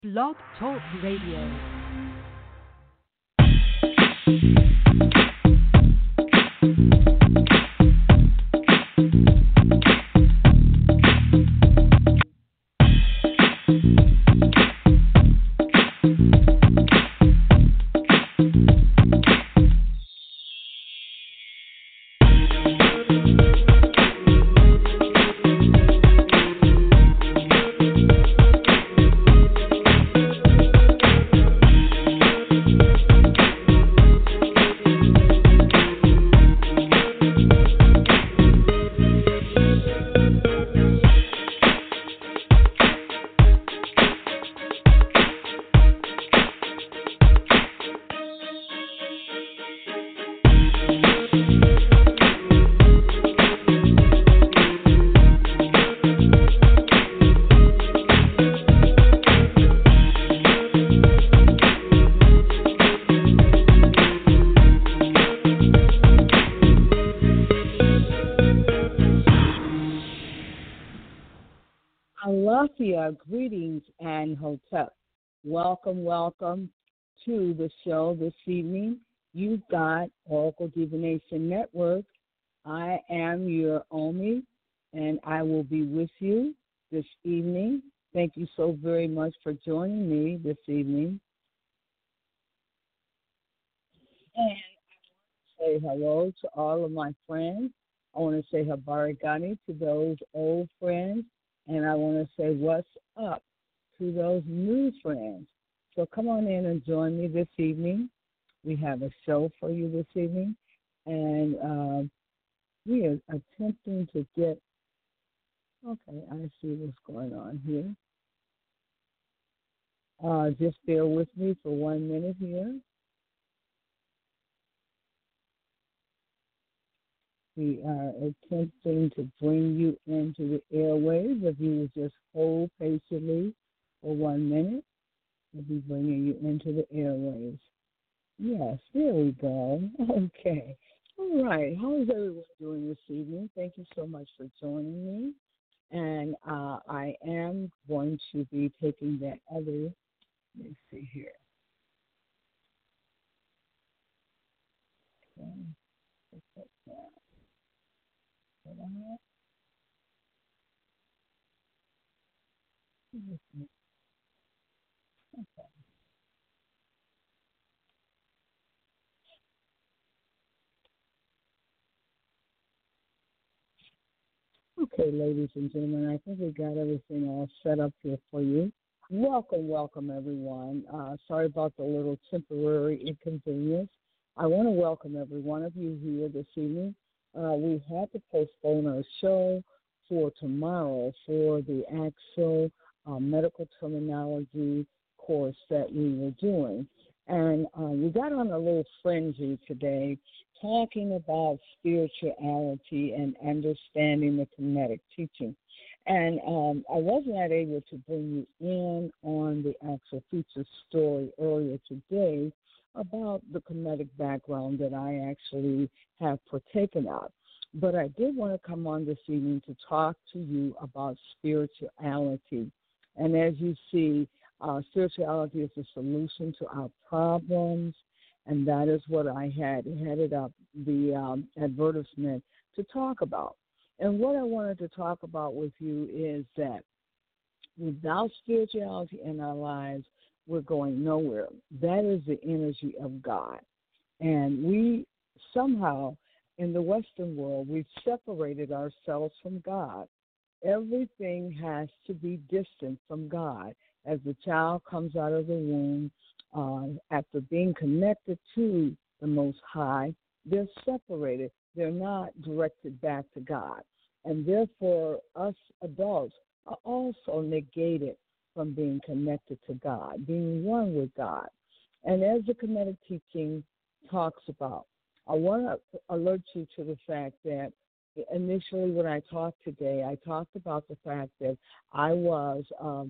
Blog Talk Radio. Aloha, greetings and hotep. Welcome to the show this evening. You've got Oracle Divination Network. I am your Omi, and I will be with you this evening. Thank you so very much for joining me this evening. And I want to say hello to all of my friends. I want to say habarigani to those old friends. And I want to say what's up to those new friends. So come on in and join me this evening. We have a show for you this evening. And we are attempting to get, okay, I see what's going on here. Just bear with me for 1 minute here. We are attempting to bring you into the airwaves. If you would just hold patiently for 1 minute, we'll be bringing you into the airwaves. Yes, there we go. Okay. All right. How is everyone doing this evening? Thank you so much for joining me. And I am going to be taking that other, let's see here. Okay. Okay, ladies and gentlemen, I think we got everything all set up here for you. Welcome, everyone. Sorry about the little temporary inconvenience. I want to welcome every one of you here this evening. We had to postpone our show for tomorrow for the actual medical terminology course that we were doing. And we got on a little frenzy today talking about spirituality and understanding the Kemetic teaching. And I was not able to bring you in on the actual feature story earlier today about the Kemetic background that I actually have partaken of. But I did want to come on this evening to talk to you about spirituality. And as you see, spirituality is the solution to our problems, and that is what I had headed up the advertisement to talk about. And what I wanted to talk about with you is that without spirituality in our lives, we're going nowhere. That is the energy of God. And we somehow, in the Western world, we've separated ourselves from God. Everything has to be distant from God. As the child comes out of the womb, after being connected to the Most High, they're separated. They're not directed back to God. And therefore, us adults are also negated from being connected to God, being one with God. And as the Kemetic teaching talks about, I want to alert you to the fact that initially when I talked today, I talked about the fact that I was a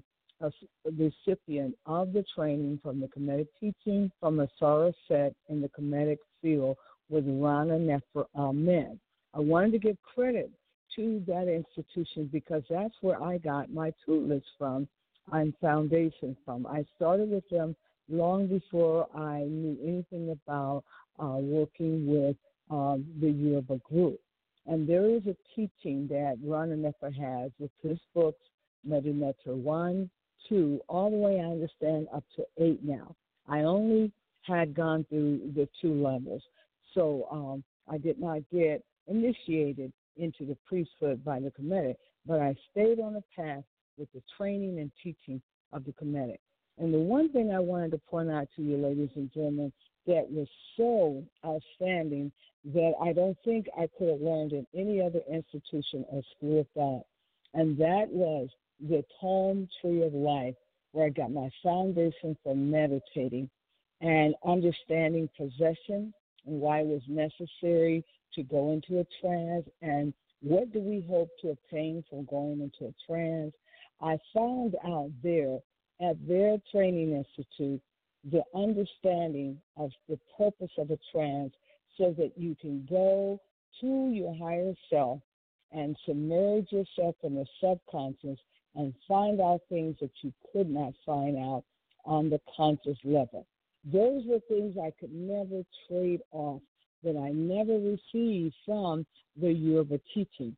recipient of the training from the Kemetic teaching from Asara Set in the Kemetic field with Rana Nefer Amen. I wanted to give credit to that institution because that's where I got my tutelage from and foundation from. I started with them long before I knew anything about working with the Yoruba group. And there is a teaching that Ron Nefer has with his books, Medimeter 1, 2, all the way I understand up to 8 now. I only had gone through the 2 levels. So I did not get initiated into the priesthood by the Kemetic, but I stayed on the path with the training and teaching of the Kemetic. And the one thing I wanted to point out to you, ladies and gentlemen, that was so outstanding that I don't think I could have learned in any other institution or school of thought, and that was the Tome Tree of Life, where I got my foundation for meditating and understanding possession and why it was necessary to go into a trance and what do we hope to obtain from going into a trance. I found out there at their training institute the understanding of the purpose of a trance so that you can go to your higher self and submerge yourself in the subconscious and find out things that you could not find out on the conscious level. Those were things I could never trade off, that I never received from the Yoruba teaching.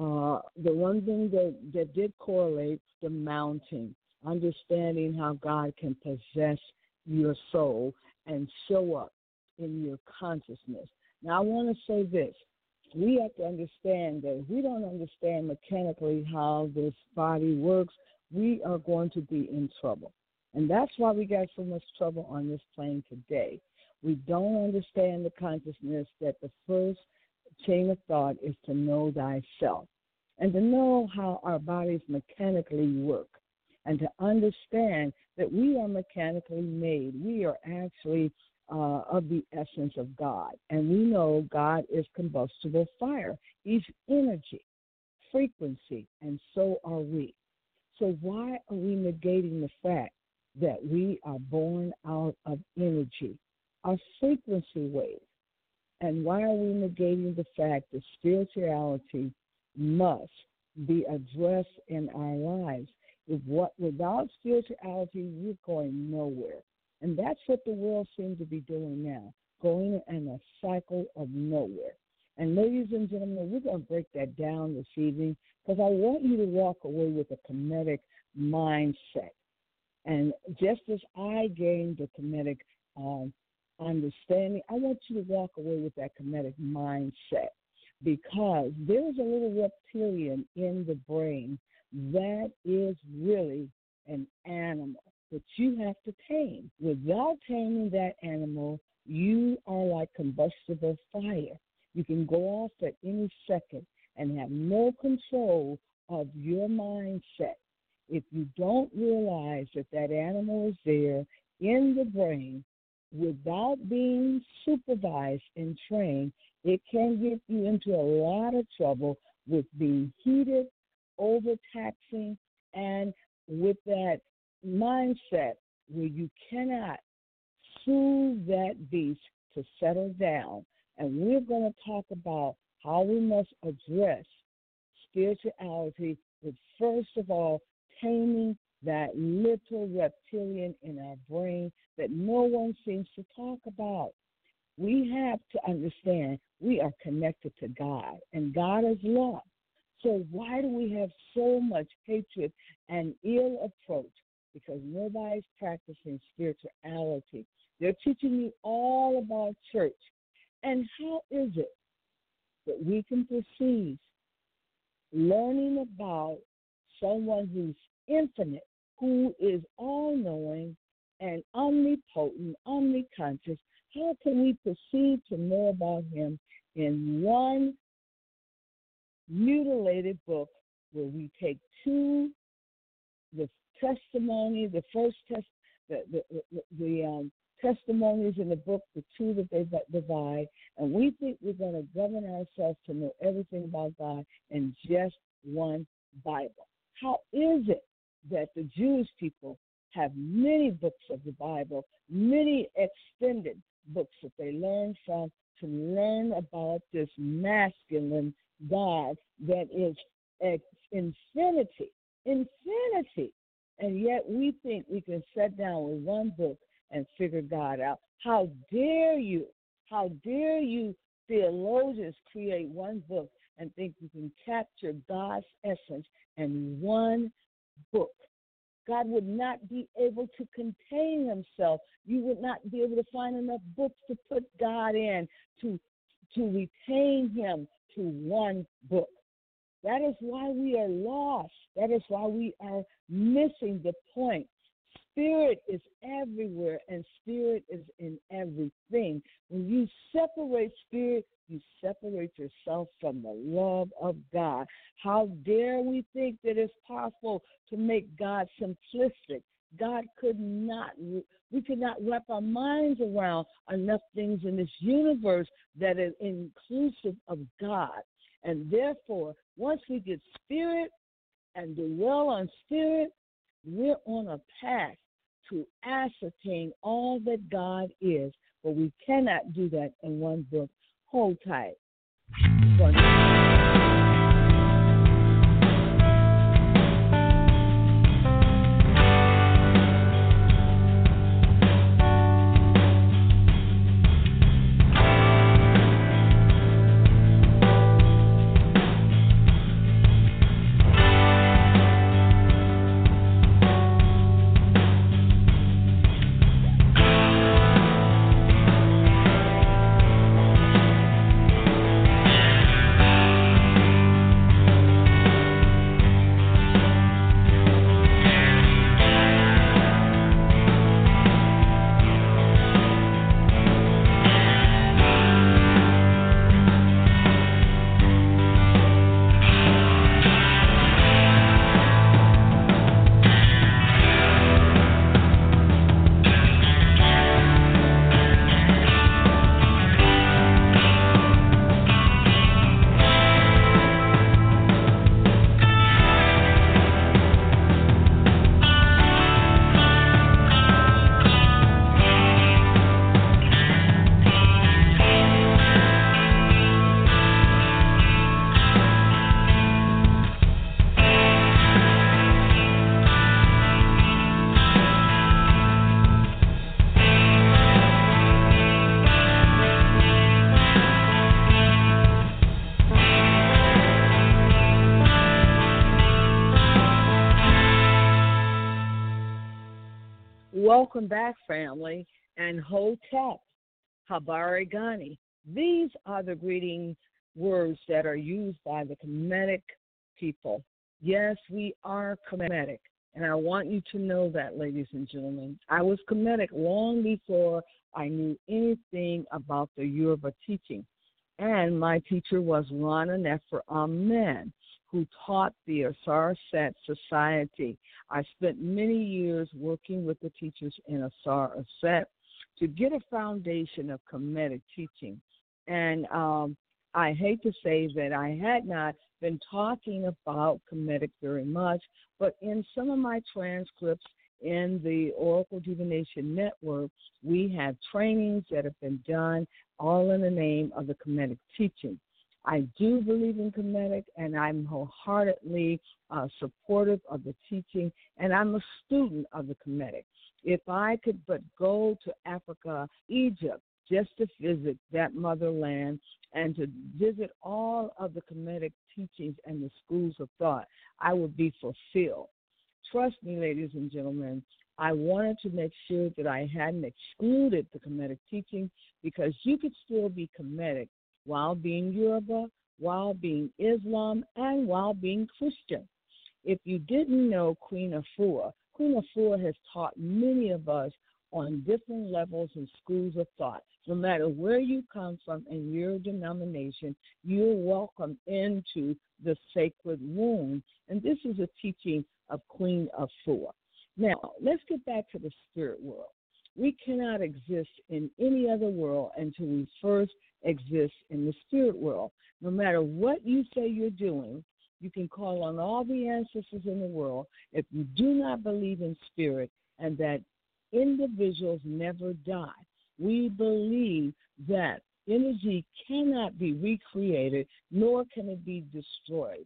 The one thing that did correlate, the mounting, understanding how God can possess your soul and show up in your consciousness. Now, I want to say this. We have to understand that if we don't understand mechanically how this body works, we are going to be in trouble. And that's why we got so much trouble on this plane today. We don't understand the consciousness that the first chain of thought is to know thyself and to know how our bodies mechanically work and to understand that we are mechanically made. We are actually of the essence of God. And we know God is combustible fire. He's energy, frequency, and so are we. So why are we negating the fact that we are born out of energy, our frequency waves? And why are we negating the fact that spirituality must be addressed in our lives? Without spirituality, we're going nowhere. And that's what the world seems to be doing now, going in a cycle of nowhere. And ladies and gentlemen, we're going to break that down this evening because I want you to walk away with a Kemetic mindset. And just as I gained the Kemetic understanding, I want you to walk away with that Kemetic mindset because there's a little reptilian in the brain that is really an animal that you have to tame. Without taming that animal, you are like combustible fire. You can go off at any second and have no control of your mindset. If you don't realize that that animal is there in the brain without being supervised and trained, it can get you into a lot of trouble with being heated, overtaxing, and with that mindset where you cannot soothe that beast to settle down. And we're going to talk about how we must address spirituality with, first of all, taming that little reptilian in our brain that no one seems to talk about. We have to understand we are connected to God, and God is love. So why do we have so much hatred and ill approach? Because nobody's practicing spirituality. They're teaching you all about church. And how is it that we can perceive learning about someone who's infinite, who is all-knowing and omnipotent, omniconscious? How can we perceive to know about him in one mutilated book where we take the testimony, the first testimonies in the book, the two that they divide, and we think we're going to govern ourselves to know everything about God in just one Bible? How is it that the Jewish people have many books of the Bible, many extended books that they learn from to learn about this masculine God that is infinity, And yet we think we can sit down with one book and figure God out. How dare you? How dare you, theologians, create one book and think you can capture God's essence in one book? God would not be able to contain himself. You would not be able to find enough books to put God in to retain him to one book. That is why we are lost. That is why we are missing the point. Spirit is everywhere, and spirit is in everything. When you separate spirit, you separate yourself from the love of God. How dare we think that it's possible to make God simplistic? God we could not wrap our minds around enough things in this universe that is inclusive of God. And therefore, once we get spirit and dwell on spirit, we're on a path to ascertain all that God is. But we cannot do that in one book. Hold tight. Welcome back, family, and Hotep, Habari Ghani. These are the greeting words that are used by the Kemetic people. Yes, we are Kemetic, and I want you to know that, ladies and gentlemen. I was Kemetic long before I knew anything about the Yoruba teaching, and my teacher was Rana Nefer Amen, who taught the Asar Set Society. I spent many years working with the teachers in Asar Set to get a foundation of Kemetic teaching. And I hate to say that I had not been talking about Kemetic very much, but in some of my transcripts in the Oracle Divination Network, we have trainings that have been done all in the name of the Kemetic teaching. I do believe in Kemetic, and I'm wholeheartedly supportive of the teaching, and I'm a student of the Kemetic. If I could but go to Africa, Egypt, just to visit that motherland and to visit all of the Kemetic teachings and the schools of thought, I would be fulfilled. Trust me, ladies and gentlemen, I wanted to make sure that I hadn't excluded the Kemetic teaching, because you could still be Kemetic while being Yoruba, while being Islam, and while being Christian. If you didn't know Queen Afua has taught many of us on different levels and schools of thought. No matter where you come from in your denomination, you're welcome into the sacred womb. And this is a teaching of Queen Afua. Now, let's get back to the spirit world. We cannot exist in any other world until we first exist in the spirit world. No matter what you say you're doing, you can call on all the ancestors in the world. If you do not believe in spirit and that individuals never die, we believe that energy cannot be recreated, nor can it be destroyed.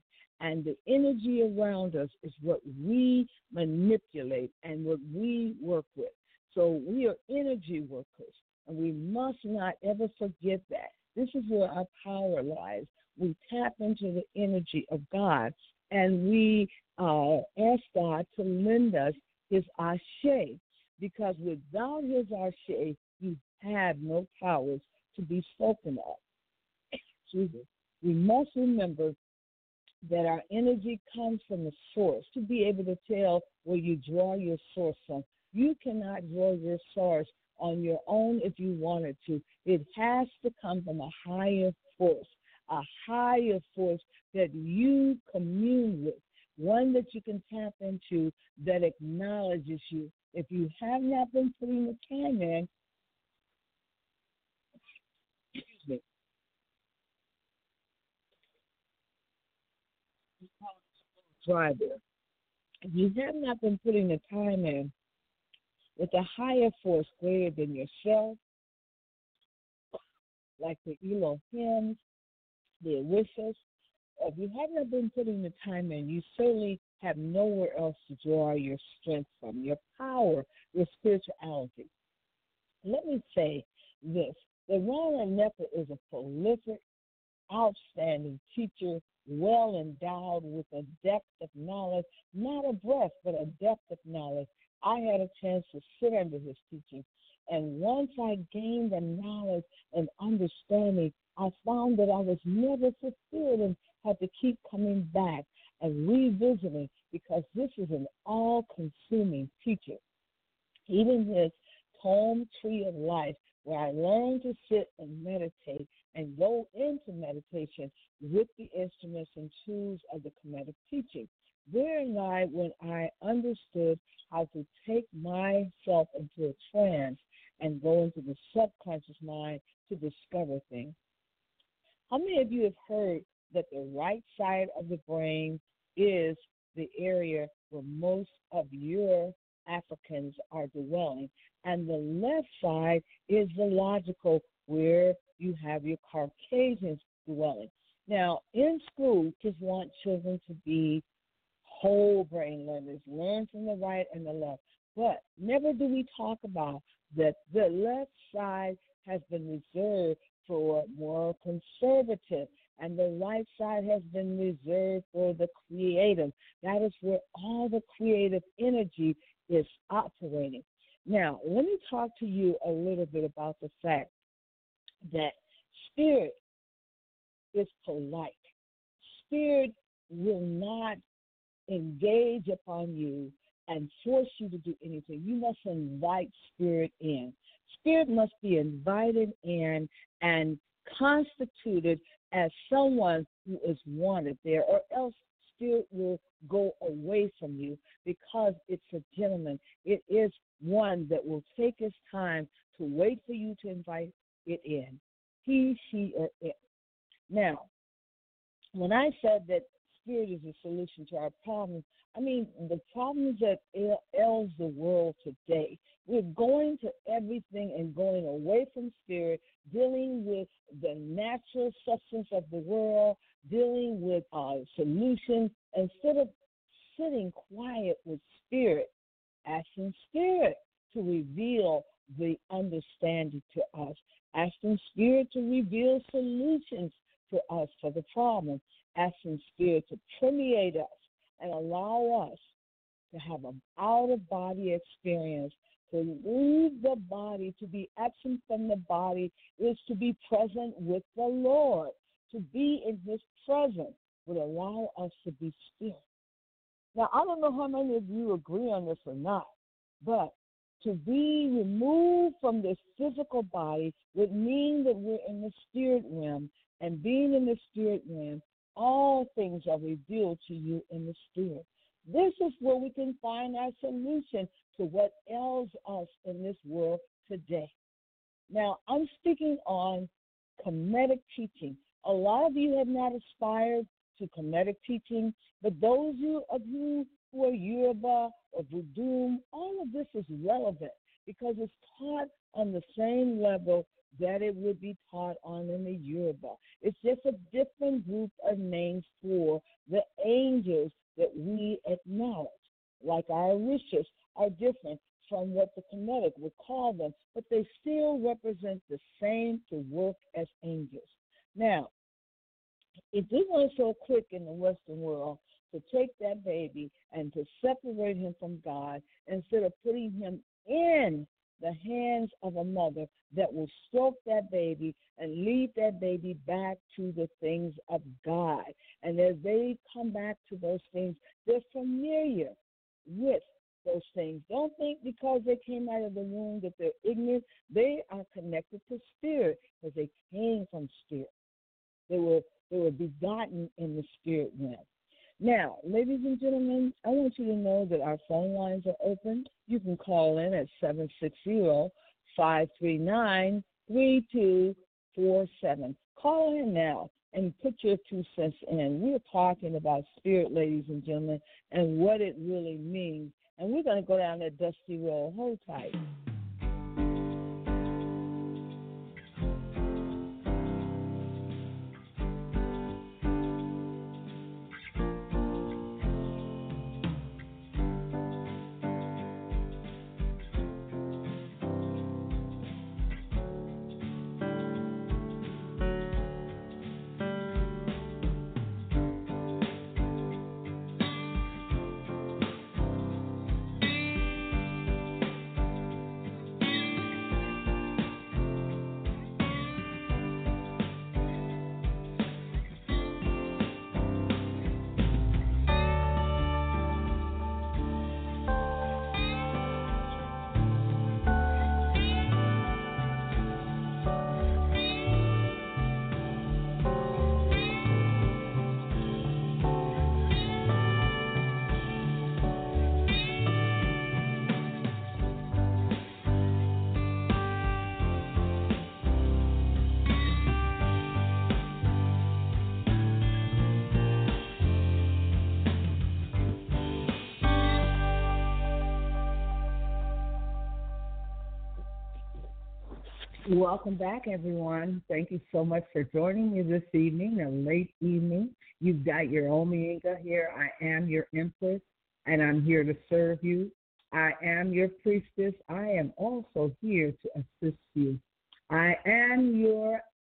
And the energy around us is what we manipulate and what we work with. So we are energy workers, and we must not ever forget that. This is where our power lies. We tap into the energy of God, and we ask God to lend us His ashe, because without His ashe, you have no powers to be spoken of. Excuse me. We must remember that our energy comes from the source. To be able to tell where you draw your source from, you cannot draw your source on your own if you wanted to. It has to come from a higher force that you commune with, one that you can tap into that acknowledges you. If you have not been putting the time in, excuse me, try there. If you have not been putting the time in with a higher force greater than yourself, like the Elohim, the Orishas, if you have not been putting the time in, you certainly have nowhere else to draw your strength from, your power, your spirituality. Let me say this. The Rana Nefer is a prolific, outstanding teacher, well endowed with a depth of knowledge, not a breadth, but a depth of knowledge. I had a chance to sit under his teaching, and once I gained the knowledge and understanding, I found that I was never fulfilled and had to keep coming back and revisiting, because this is an all-consuming teacher. Even his Home Tree of Life, where I learned to sit and meditate and go into meditation with the instruments and tools of the Kemetic teaching. There lied when I understood how to take myself into a trance and go into the subconscious mind to discover things. How many of you have heard that the right side of the brain is the area where most of your Africans are dwelling, and the left side is the logical, where you have your Caucasians dwelling? Now, in school, kids want children to be whole brain learners, learn from the right and the left. But never do we talk about that the left side has been reserved for more conservative, and the right side has been reserved for the creative. That is where all the creative energy is operating. Now, let me talk to you a little bit about the fact that spirit is polite. Spirit will not engage upon you and force you to do anything. You must invite spirit in. Spirit must be invited in and constituted as someone who is wanted there, or else spirit will go away from you, because it's a gentleman. It is one that will take his time to wait for you to invite it in. He, she, or it. Now, when I said that spirit is a solution to our problems, I mean the problems that ails the world today. We're going to everything and going away from spirit, dealing with the natural substance of the world, dealing with solutions, instead of sitting quiet with spirit, asking spirit to reveal the understanding to us, asking spirit to reveal solutions to us for the problem, asking spirit to permeate us and allow us to have an out-of-body experience. To leave the body, to be absent from the body, is to be present with the Lord. To be in His presence would allow us to be still. Now, I don't know how many of you agree on this or not, but to be removed from this physical body would mean that we're in the spirit realm, and being in the spirit realm, all things are revealed to you in the spirit. This is where we can find our solution to what ails us in this world today. Now, I'm speaking on Kemetic teaching. A lot of you have not aspired to Kemetic teaching, but those of you who are Yoruba or Voodoo, all of this is relevant. because it's taught on the same level that it would be taught on in the Yoruba. It's just a different group of names for the angels that we acknowledge. Like our Orishas are different from what the Kemetic would call them, but they still represent the same to work as angels. Now, if we were so quick in the Western world to take that baby and to separate him from God instead of putting him in the hands of a mother that will stroke that baby and lead that baby back to the things of God. And as they come back to those things, they're familiar with those things. Don't think because they came out of the womb that they're ignorant. They are connected to spirit because they came from spirit. They were begotten in the spirit realm. Now, ladies and gentlemen, I want you to know that our phone lines are open. You can call in at 760-539-3247. Call in now and put your 2 cents in. We're talking about spirit, ladies and gentlemen, and what it really means. And we're going to go down that dusty road. Hold tight. Welcome back, everyone. Thank you so much for joining me this evening, a late evening. You've got your Omega here. I am your Empress, and I'm here to serve you. I am your priestess. I am also here to assist you. I am your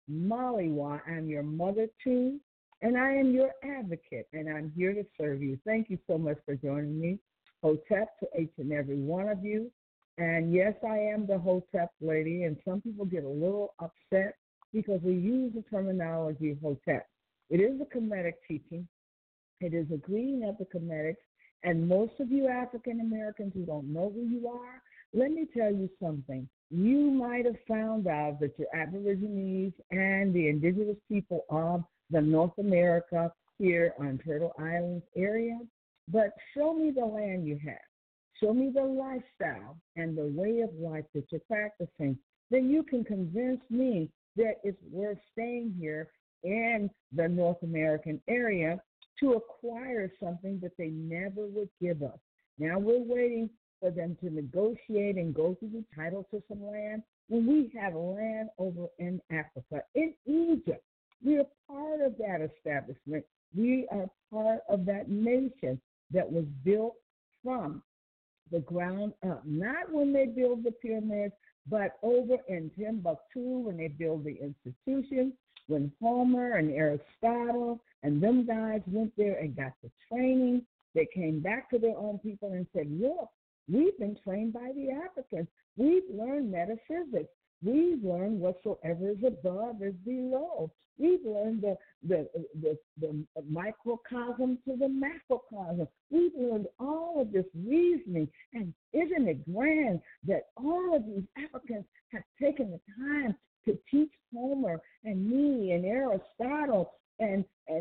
Maliwa. I'm your mother, too, and I am your advocate, and I'm here to serve you. Thank you so much for joining me. Hotep to each and every one of you. And yes, I am the Hotep lady, and some people get a little upset because we use the terminology Hotep. It is a Kemetic teaching. It is a greeting of the Kemetics, and most of you African Americans who don't know who you are, let me tell you something. You might have found out that you're Aborigines and the indigenous people of the North America here on Turtle Islands area, but show me the land you have. Show me the lifestyle and the way of life that you're practicing. Then you can convince me that it's worth staying here in the North American area to acquire something that they never would give us. Now we're waiting for them to negotiate and go through the title to some land when we have land over in Africa, in Egypt. We are part of that establishment. We are part of that nation that was built from the ground up, not when they build the pyramids, but over in Timbuktu when they build the institutions, when Homer and Aristotle and them guys went there and got the training, they came back to their own people and said, look, we've been trained by the Africans. We've learned metaphysics. We've learned whatsoever is above is below. We've learned the microcosm to the macrocosm. We've learned all of this reasoning. And isn't it grand that all of these Africans have taken the time to teach Homer and me and Aristotle and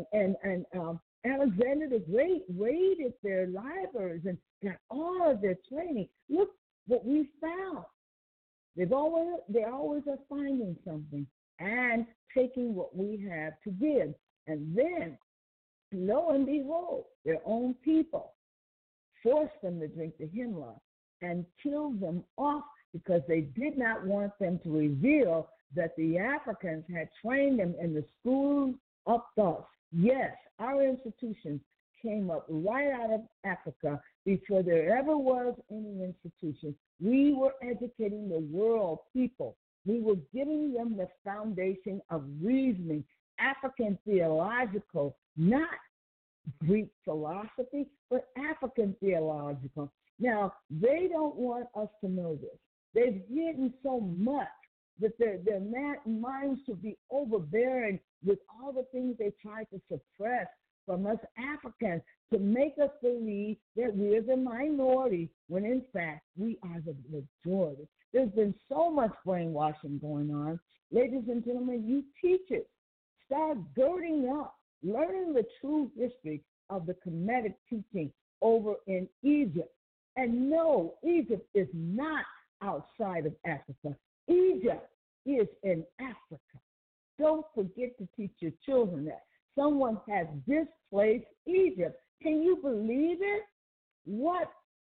Alexander the Great raided their libraries and got all of their training. Look what we found. They always are finding something and taking what we have to give. And then, lo and behold, their own people force them to drink the hemlock and kill them off because they did not want them to reveal that the Africans had trained them in the schools of thought. Yes, our institutions came up right out of Africa before there ever was any institution. We were educating the world people. We were giving them the foundation of reasoning, African theological, not Greek philosophy, but African theological. Now, they don't want us to know this. They've hidden so much that their minds should be overbearing with all the things they try to suppress from us Africans to make us believe that we're the minority when in fact we are the majority. There's been so much brainwashing going on. Ladies and gentlemen, you teachers, start girding up, learning the true history of the Kemetic teaching over in Egypt. And no, Egypt is not outside of Africa. Egypt is in Africa. Don't forget to teach your children that. Someone has displaced Egypt. Can you believe it? What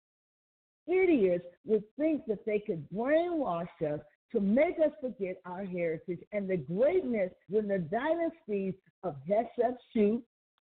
idiots would think that they could brainwash us to make us forget our heritage and the greatness when the dynasties of Hatshepsut,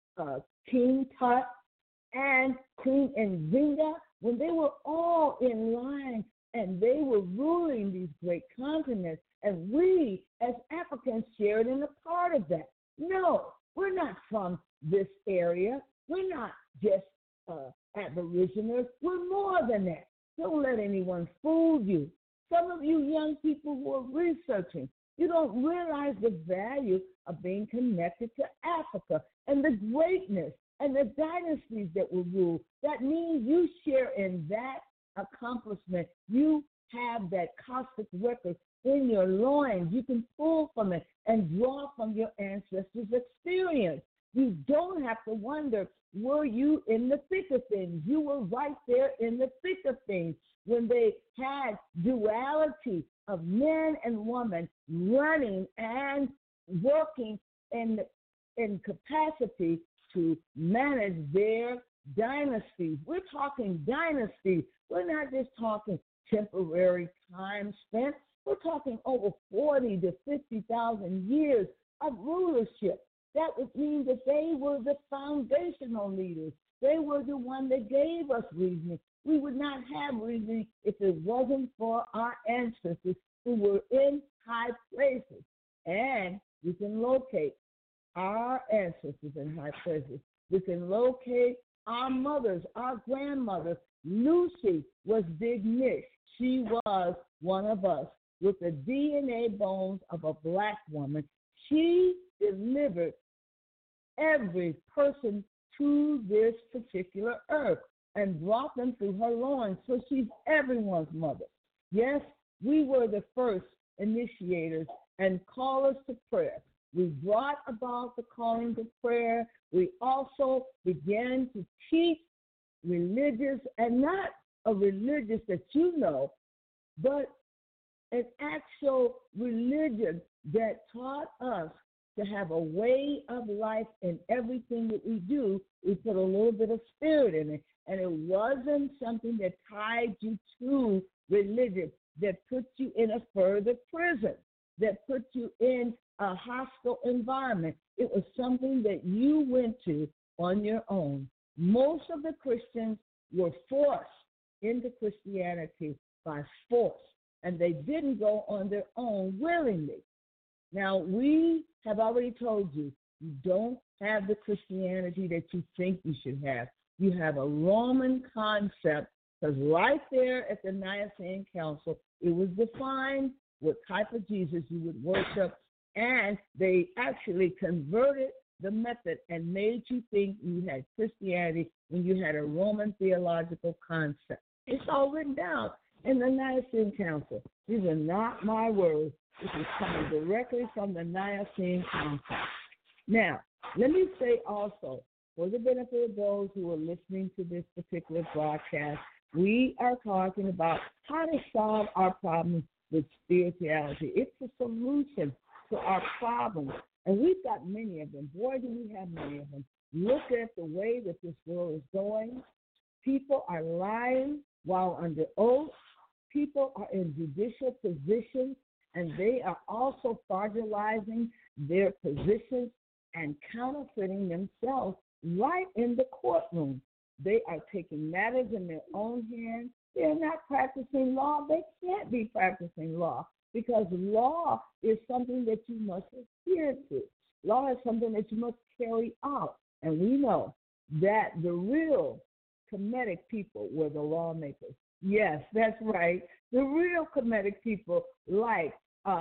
King Tut, and Queen Nzinga, when they were all in line and they were ruling these great continents, and we as Africans shared in a part of that. No, we're not from this area. We're not just aboriginals. We're more than that. Don't let anyone fool you. Some of you young people who are researching, you don't realize the value of being connected to Africa and the greatness and the dynasties that will rule. That means you share in that accomplishment. You have that caustic record in your loins. You can pull from it and draw from your ancestors' experience. You don't have to wonder, were you in the thick of things? You were right there in the thick of things when they had duality of men and women running and working in capacity to manage their dynasties. We're talking dynasties. We're not just talking temporary time spent. We're talking over 40 to 50,000 years of rulership. That would mean that they were the foundational leaders. They were the one that gave us reasoning. We would not have reasoning if it wasn't for our ancestors who were in high places. And we can locate our ancestors in high places. We can locate our mothers, our grandmothers. Lucy was Dignish. She was one of us with the DNA bones of a black woman. She delivered every person to this particular earth and brought them through her loins. So she's everyone's mother. Yes, we were the first initiators and callers to prayer. We brought about the calling to prayer. We also began to teach religious, and not a religious that you know, but an actual religion that taught us to have a way of life in everything that we do. We put a little bit of spirit in it. And it wasn't something that tied you to religion, that put you in a further prison, that put you in a hostile environment. It was something that you went to on your own. Most of the Christians were forced into Christianity by force, and they didn't go on their own willingly. Now, we have already told you, you don't have the Christianity that you think you should have. You have a Roman concept, because right there at the Nicene Council, it was defined what type of Jesus you would worship, and they actually converted the method and made you think you had Christianity when you had a Roman theological concept. It's all written down in the Nicene Council. These are not my words. This is coming directly from the Nicene Council. Now, let me say also, for the benefit of those who are listening to this particular broadcast, we are talking about how to solve our problems with spirituality. It's a solution to our problems, and we've got many of them. Boy, do we have many of them. Look at the way that this world is going. People are lying while under oath. people are in judicial positions and they are also fraudulizing their positions and counterfeiting themselves right in the courtroom. They are taking matters in their own hands. They're not practicing law. They can't be practicing law because law is something that you must adhere to. Law is something that you must carry out. And we know that the real Kemetic people were the lawmakers. Yes, that's right. The real Kemetic people, like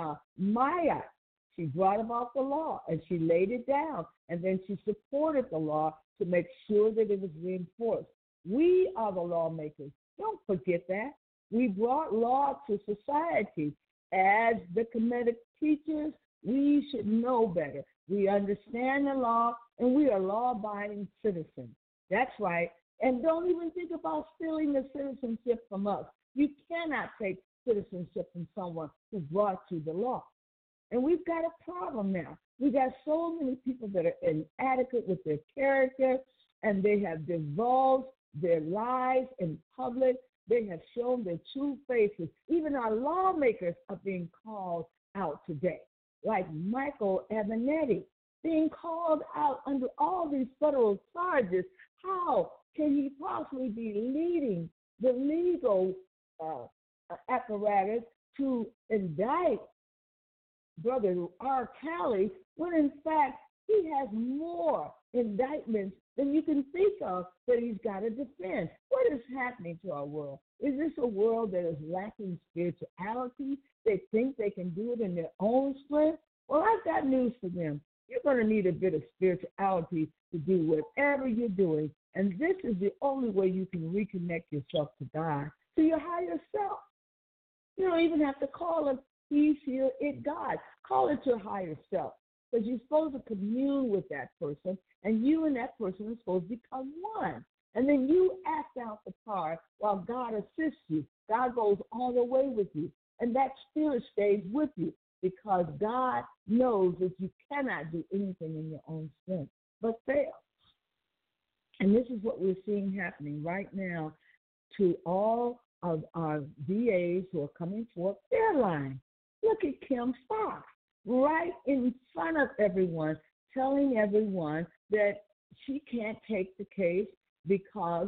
Maya, she brought about the law and she laid it down, and then she supported the law to make sure that it was reinforced. We are the lawmakers. Don't forget that. We brought law to society. As the Kemetic teachers, we should know better. We understand the law, and we are law-abiding citizens. That's right. And don't even think about stealing the citizenship from us. You cannot take citizenship from someone who brought you the law. And we've got a problem now. We've got so many people that are inadequate with their character, and they have divulged their lies in public. They have shown their true faces. Even our lawmakers are being called out today, like Michael Avenatti, being called out under all these federal charges. How can he possibly be leading the legal apparatus to indict Brother R. Kelly when, in fact, he has more indictments than you can think of that he's got to defend? What is happening to our world? Is this a world that is lacking spirituality? They think they can do it in their own strength? Well, I've got news for them. You're going to need a bit of spirituality to do whatever you're doing. And this is the only way you can reconnect yourself to God, to your higher self. You don't even have to call it he, she, or it God. Call it your higher self, because you're supposed to commune with that person, and you and that person are supposed to become one. And then you act out the part while God assists you. God goes all the way with you, and that spirit stays with you because God knows that you cannot do anything in your own strength but fail. And this is what we're seeing happening right now to all of our VAs who are coming forth. They're lying. Look at Kim Foxx right in front of everyone, telling everyone that she can't take the case because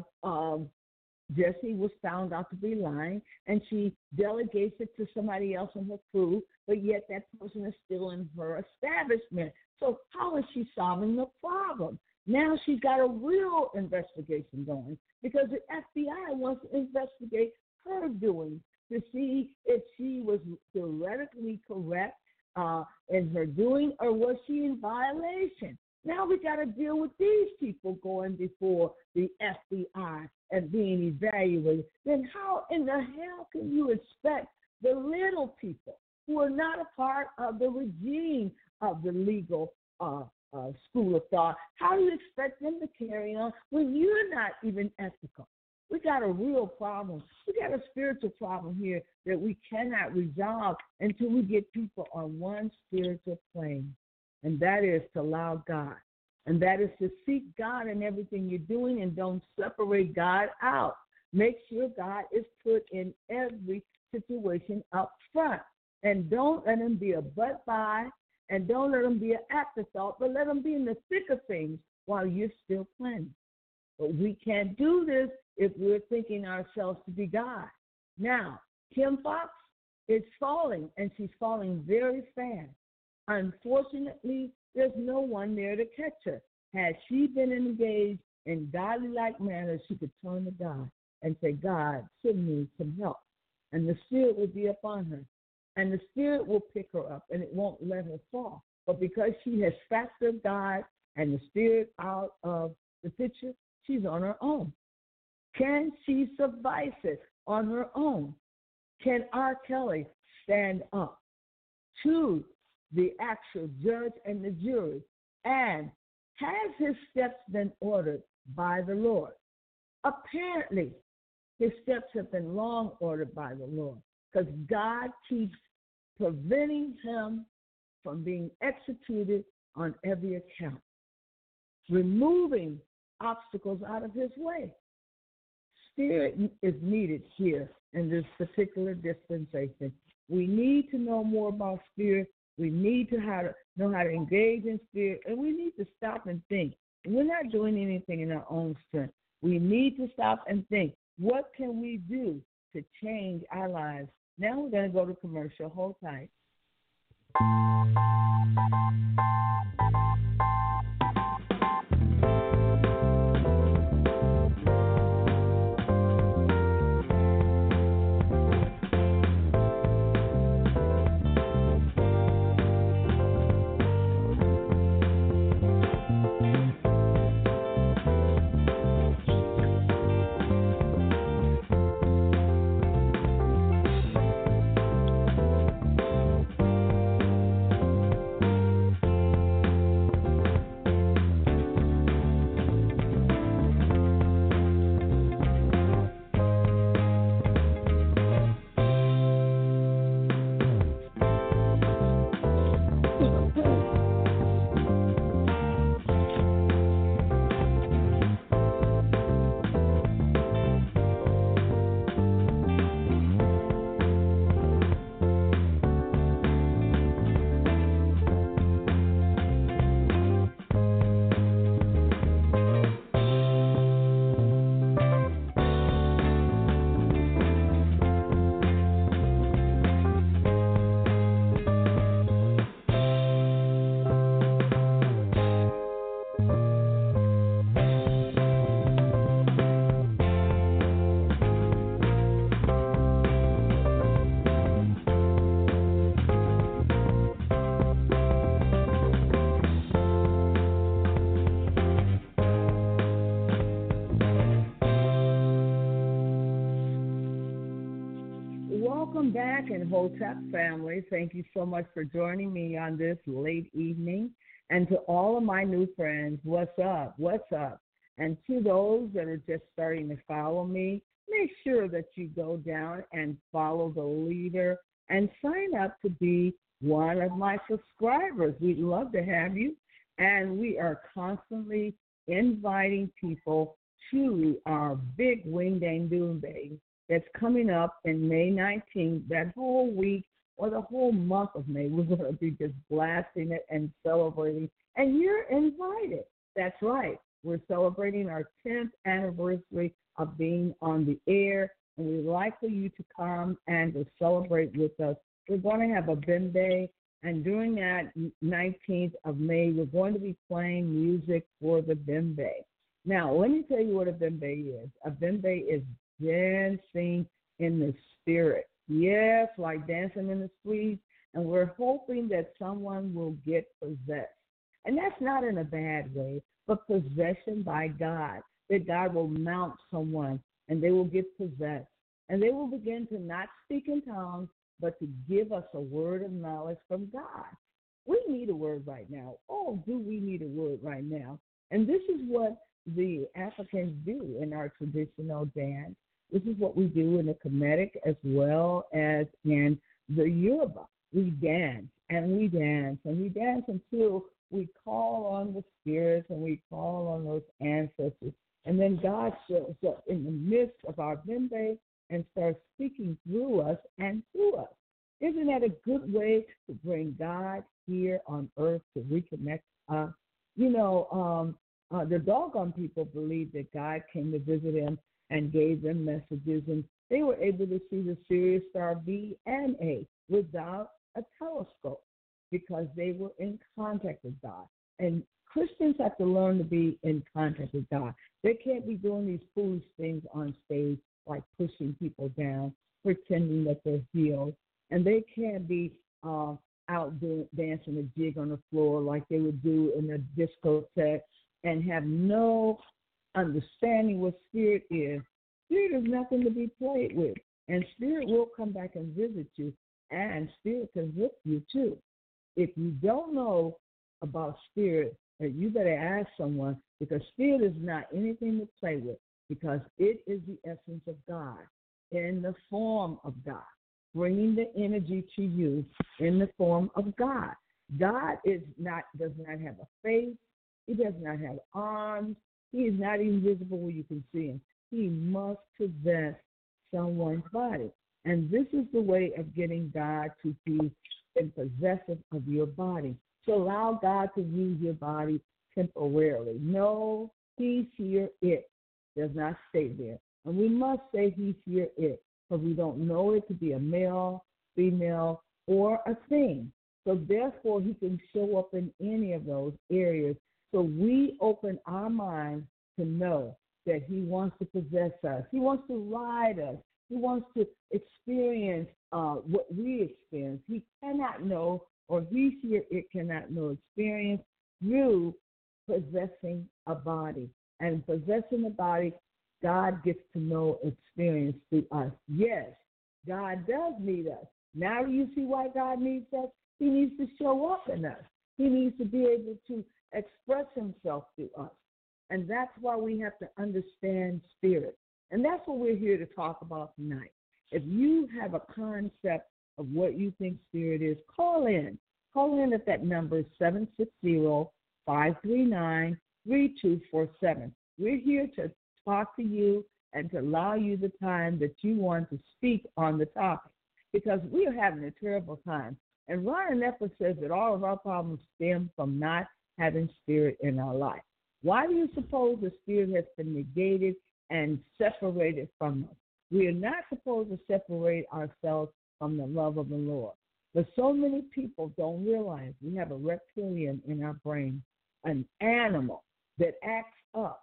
Jesse was found out to be lying, and she delegates it to somebody else in her crew, but yet that person is still in her establishment. So how is she solving the problem? Now she's got a real investigation going because the FBI wants to investigate her doings to see if she was theoretically correct in her doing, or was she in violation? Now we got to deal with these people going before the FBI and being evaluated. Then how in the hell can you expect the little people who are not a part of the regime of the legal school of thought, how do you expect them to carry on when you're not even ethical? We got a real problem. We got a spiritual problem here that we cannot resolve until we get people on one spiritual plane, and that is to allow God. And that is to seek God in everything you're doing and don't separate God out. Make sure God is put in every situation up front. And don't let him be a butt-by, and don't let him be an afterthought, but let him be in the thick of things while you're still planning. But we can't do this if we're thinking ourselves to be God. Now, Kim Foxx is falling, and she's falling very fast. Unfortunately, there's no one there to catch her. Had she been engaged in godly-like manner, she could turn to God and say, God, send me some help. And the Spirit will be upon her. And the Spirit will pick her up, and it won't let her fall. But because she has factored God and the Spirit out of the picture, she's on her own. Can she suffice it on her own? Can R. Kelly stand up to the actual judge and the jury? And has his steps been ordered by the Lord? Apparently, his steps have been long ordered by the Lord, because God keeps preventing him from being executed on every account, removing obstacles out of his way. Spirit is needed here in this particular dispensation. We need to know more about spirit. We need to know how to engage in spirit, and we need to stop and think. We're not doing anything in our own strength. We need to stop and think, what can we do to change our lives? Now we're going to go to commercial. Hold tight. Welcome back, and Hotep family. Thank you so much for joining me on this late evening. And to all of my new friends, what's up? What's up? And to those that are just starting to follow me, make sure that you go down and follow the leader and sign up to be one of my subscribers. We'd love to have you. And we are constantly inviting people to our big Wing Dang Doom Day that's coming up in May 19th. That whole week or the whole month of May, we're going to be just blasting it and celebrating. And you're invited. That's right. We're celebrating our 10th anniversary of being on the air, and we'd like for you to come and to celebrate with us. We're going to have a bimbe, and during that 19th of May, we're going to be playing music for the bimbe. Now, let me tell you what a bimbe is. A bimbe is dancing in the spirit. Yes, like dancing in the streets, and we're hoping that someone will get possessed. And that's not in a bad way, but possession by God, that God will mount someone and they will get possessed. And they will begin to not speak in tongues, but to give us a word of knowledge from God. We need a word right now. Oh, do we need a word right now? And this is what the Africans do in our traditional dance. This is what we do in the Kemetic as well as in the Yoruba. We dance and we dance and we dance until we call on the spirits and we call on those ancestors. And then God shows up in the midst of our bimbe and starts speaking through us and to us. Isn't that a good way to bring God here on earth to reconnect us? The Dogon people believed that God came to visit them and gave them messages, and they were able to see the Sirius star B and A without a telescope because they were in contact with God. And Christians have to learn to be in contact with God. They can't be doing these foolish things on stage like pushing people down, pretending that they're healed. And they can't be out dancing a jig on the floor like they would do in a discotheque and have no understanding what spirit is. Spirit is nothing to be played with. And spirit will come back and visit you, and spirit can whip you too. If you don't know about spirit, you better ask someone, because spirit is not anything to play with, because it is the essence of God in the form of God, bringing the energy to you in the form of God. God does not have a face. He does not have arms. He is not even visible where you can see him. He must possess someone's body. And this is the way of getting God to be in possession of your body. To allow God to use your body temporarily. No, he's here, it does not stay there. And we must say he's here, it, because we don't know it to be a male, female, or a thing. So therefore, he can show up in any of those areas. So we open our minds to know that he wants to possess us. He wants to ride us. He wants to experience what we experience. He cannot know, or he's here, it cannot know experience through possessing a body. And possessing a body, God gets to know experience through us. Yes, God does need us. Now do you see why God needs us? He needs to show up in us. He needs to be able to express himself through us. And that's why we have to understand spirit. And that's what we're here to talk about tonight. If you have a concept of what you think spirit is, call in. Call in at that number, 760-539-3247. We're here to talk to you and to allow you the time that you want to speak on the topic, because we are having a terrible time. And Ron Nepper says that all of our problems stem from not having spirit in our life. Why do you suppose the spirit has been negated and separated from us? We are not supposed to separate ourselves from the love of the Lord. But so many people don't realize we have a reptilian in our brain, an animal that acts up.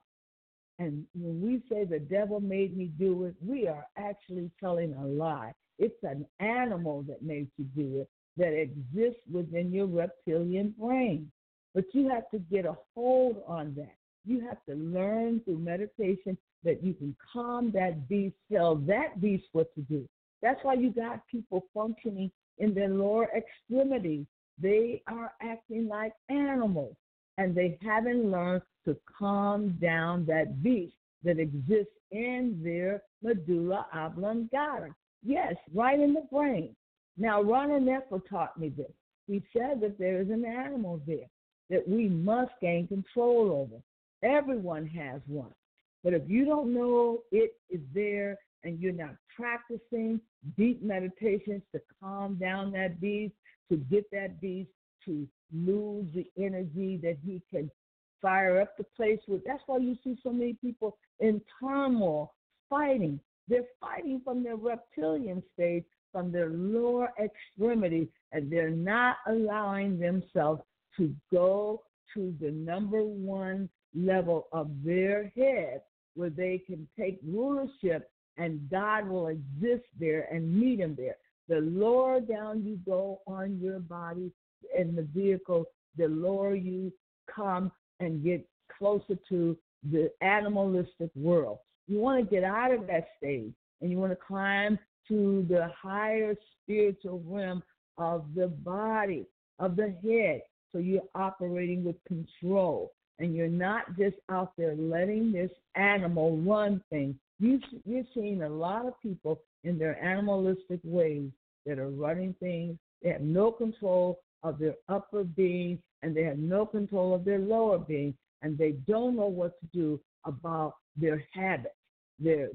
And when we say the devil made me do it, we are actually telling a lie. It's an animal that made you do it that exists within your reptilian brain. But you have to get a hold on that. You have to learn through meditation that you can calm that beast, tell that beast what to do. That's why you got people functioning in their lower extremities. They are acting like animals, and they haven't learned to calm down that beast that exists in their medulla oblongata. Yes, right in the brain. Now, Ron Nepper taught me this. He said that there is an animal there that we must gain control over. Everyone has one. But if you don't know it is there and you're not practicing deep meditations to calm down that beast, to get that beast to lose the energy that he can fire up the place with, that's why you see so many people in turmoil fighting. They're fighting from their reptilian stage, from their lower extremity, and they're not allowing themselves to go to the number one level of their head where they can take rulership and God will exist there and meet him there. The lower down you go on your body in the vehicle, the lower you come and get closer to the animalistic world. You want to get out of that stage and you want to climb to the higher spiritual realm of the body, of the head. So you're operating with control, and you're not just out there letting this animal run things. You're seeing a lot of people in their animalistic ways that are running things. They have no control of their upper being, and they have no control of their lower being, and they don't know what to do about their habits, their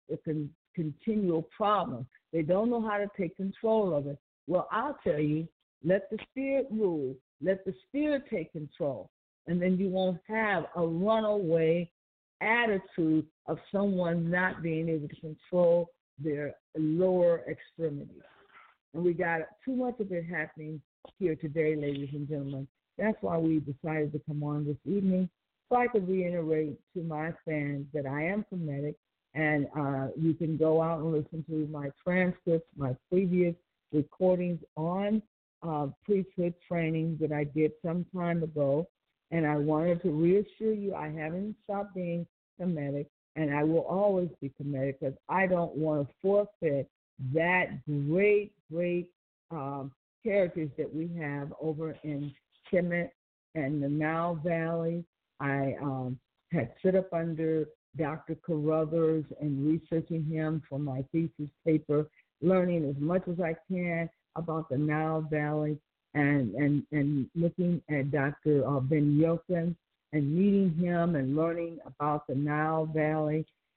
continual problems. They don't know how to take control of it. Well, I'll tell you, let the Spirit rule. Let the Spirit take control. And then you won't have a runaway attitude of someone not being able to control their lower extremities. And we got too much of it happening here today, ladies and gentlemen. That's why we decided to come on this evening, so I could reiterate to my fans that I am Kemetic, and you can go out and listen to my transcripts, my previous recordings on priesthood training that I did some time ago. And I wanted to reassure you I haven't stopped being Kemetic, and I will always be Kemetic, because I don't want to forfeit that great heritage that we have over in Kemet and the Nile Valley. I had sit up under Dr. Carruthers and researching him for my thesis paper, learning as much as I can about the Nile Valley, and looking at Dr. Ben Yokin and meeting him and learning about the Nile Valley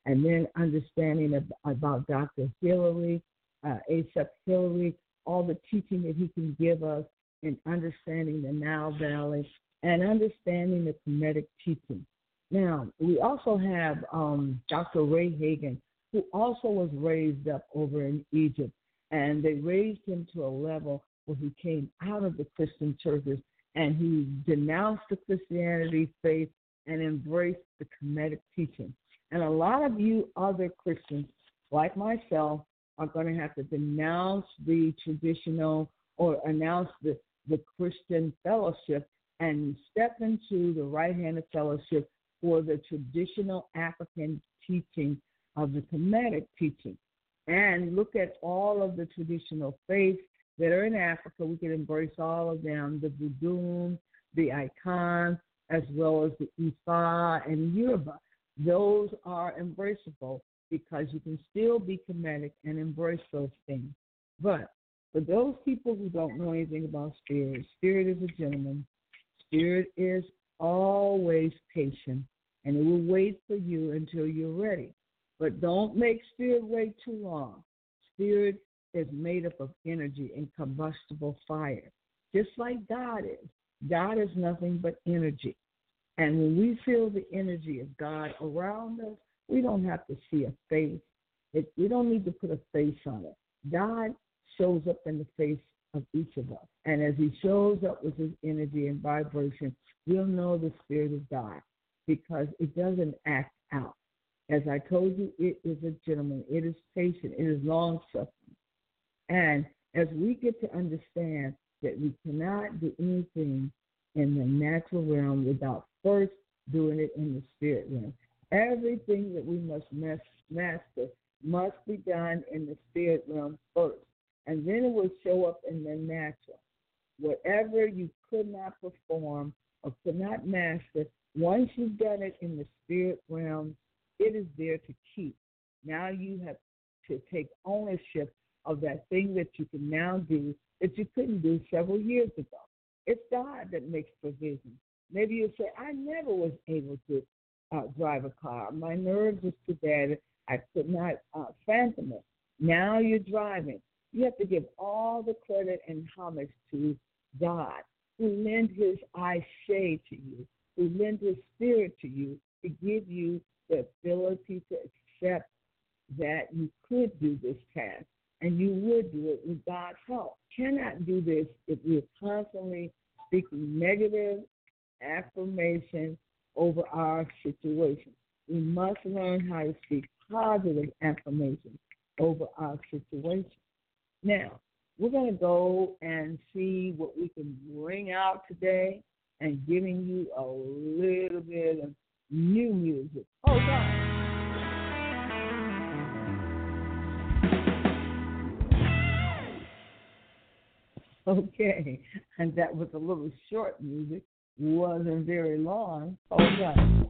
and then understanding about Dr. Hillary, ASAP Hillary, all the teaching that he can give us in understanding the Nile Valley and understanding the Kemetic teaching. Now, we also have Dr. Ray Hagan, who also was raised up over in Egypt, and they raised him to a level where he came out of the Christian churches and he denounced the Christianity faith and embraced the Kemetic teaching. And a lot of you other Christians, like myself, are going to have to denounce the traditional or announce the Christian fellowship and step into the right-handed fellowship for the traditional African teaching of the Kemetic teaching. And look at all of the traditional faiths that are in Africa. We can embrace all of them, the Voodoo, the Icon, as well as the Ifa and Yoruba. Those are embraceable because you can still be Kemetic and embrace those things. But for those people who don't know anything about spirit, spirit is a gentleman. Spirit is always patient, and it will wait for you until you're ready. But don't make spirit wait too long. Spirit is made up of energy and combustible fire, just like God is. God is nothing but energy. And when we feel the energy of God around us, we don't have to see a face. We don't need to put a face on it. God shows up in the face of each of us. And as he shows up with his energy and vibration, we'll know the Spirit of God because it doesn't act out. As I told you, it is a gentleman. It is patient. It is long-suffering. And as we get to understand that we cannot do anything in the natural realm without first doing it in the spirit realm. Everything that we must master must be done in the spirit realm first, and then it will show up in the natural. Whatever you could not perform or could not master, once you've done it in the spirit realm, it is there to keep. Now you have to take ownership of that thing that you can now do that you couldn't do several years ago. It's God that makes provision. Maybe you'll say, I never was able to drive a car. My nerves was too bad. I could not fathom it. Now you're driving. You have to give all the credit and homage to God, who lent his eye shade to you, who lent his spirit to you to give you the ability to accept that you could do this task. And you would do it with God's help. Cannot do this if we're constantly speaking negative affirmation over our situation. We must learn how to speak positive affirmation over our situation. Now, we're going to go and see what we can bring out today and giving you a little bit of new music. Oh, God. Okay, and that was a little short music. Wasn't very long. Oh, God.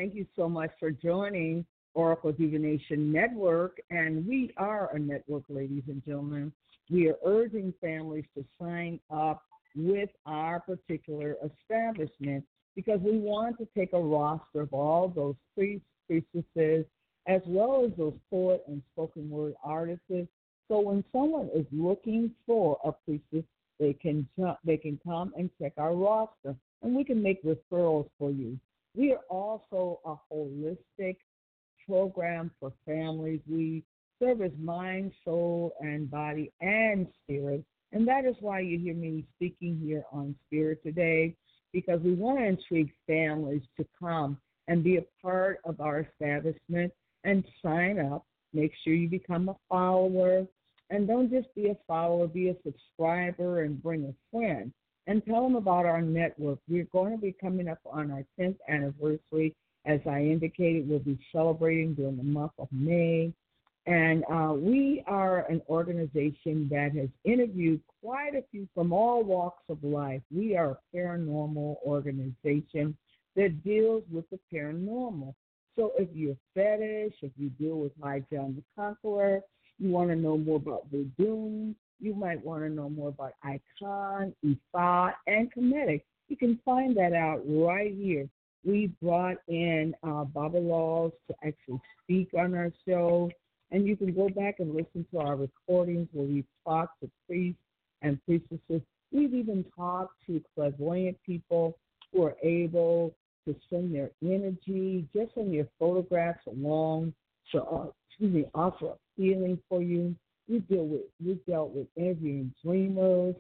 Thank you so much for joining Oracle Divination Network. And we are a network, ladies and gentlemen. We are urging families to sign up with our particular establishment because we want to take a roster of all those priests, priestesses, as well as those poet and spoken word artists. So when someone is looking for a priestess, they can come and check our roster, and we can make referrals for you. We are also a holistic program for families. We service mind, soul, and body and spirit. And that is why you hear me speaking here on Spirit today, because we want to intrigue families to come and be a part of our establishment and sign up. Make sure you become a follower. And don't just be a follower, be a subscriber and bring a friend. And tell them about our network. We're going to be coming up on our 10th anniversary. As I indicated, we'll be celebrating during the month of May. And we are an organization that has interviewed quite a few from all walks of life. We are a paranormal organization that deals with the paranormal. So if you're fetish, if you deal with High John the Conqueror, you want to know more about Voodoo, you might want to know more about Icon, Ifa, and Kemetic. You can find that out right here. We brought in Baba Laws to actually speak on our show, and you can go back and listen to our recordings where we've talked to priests and priestesses. We've even talked to clairvoyant people who are able to send their energy, just send your photographs along to offer a healing for you. We've dealt with interviewing dreamers,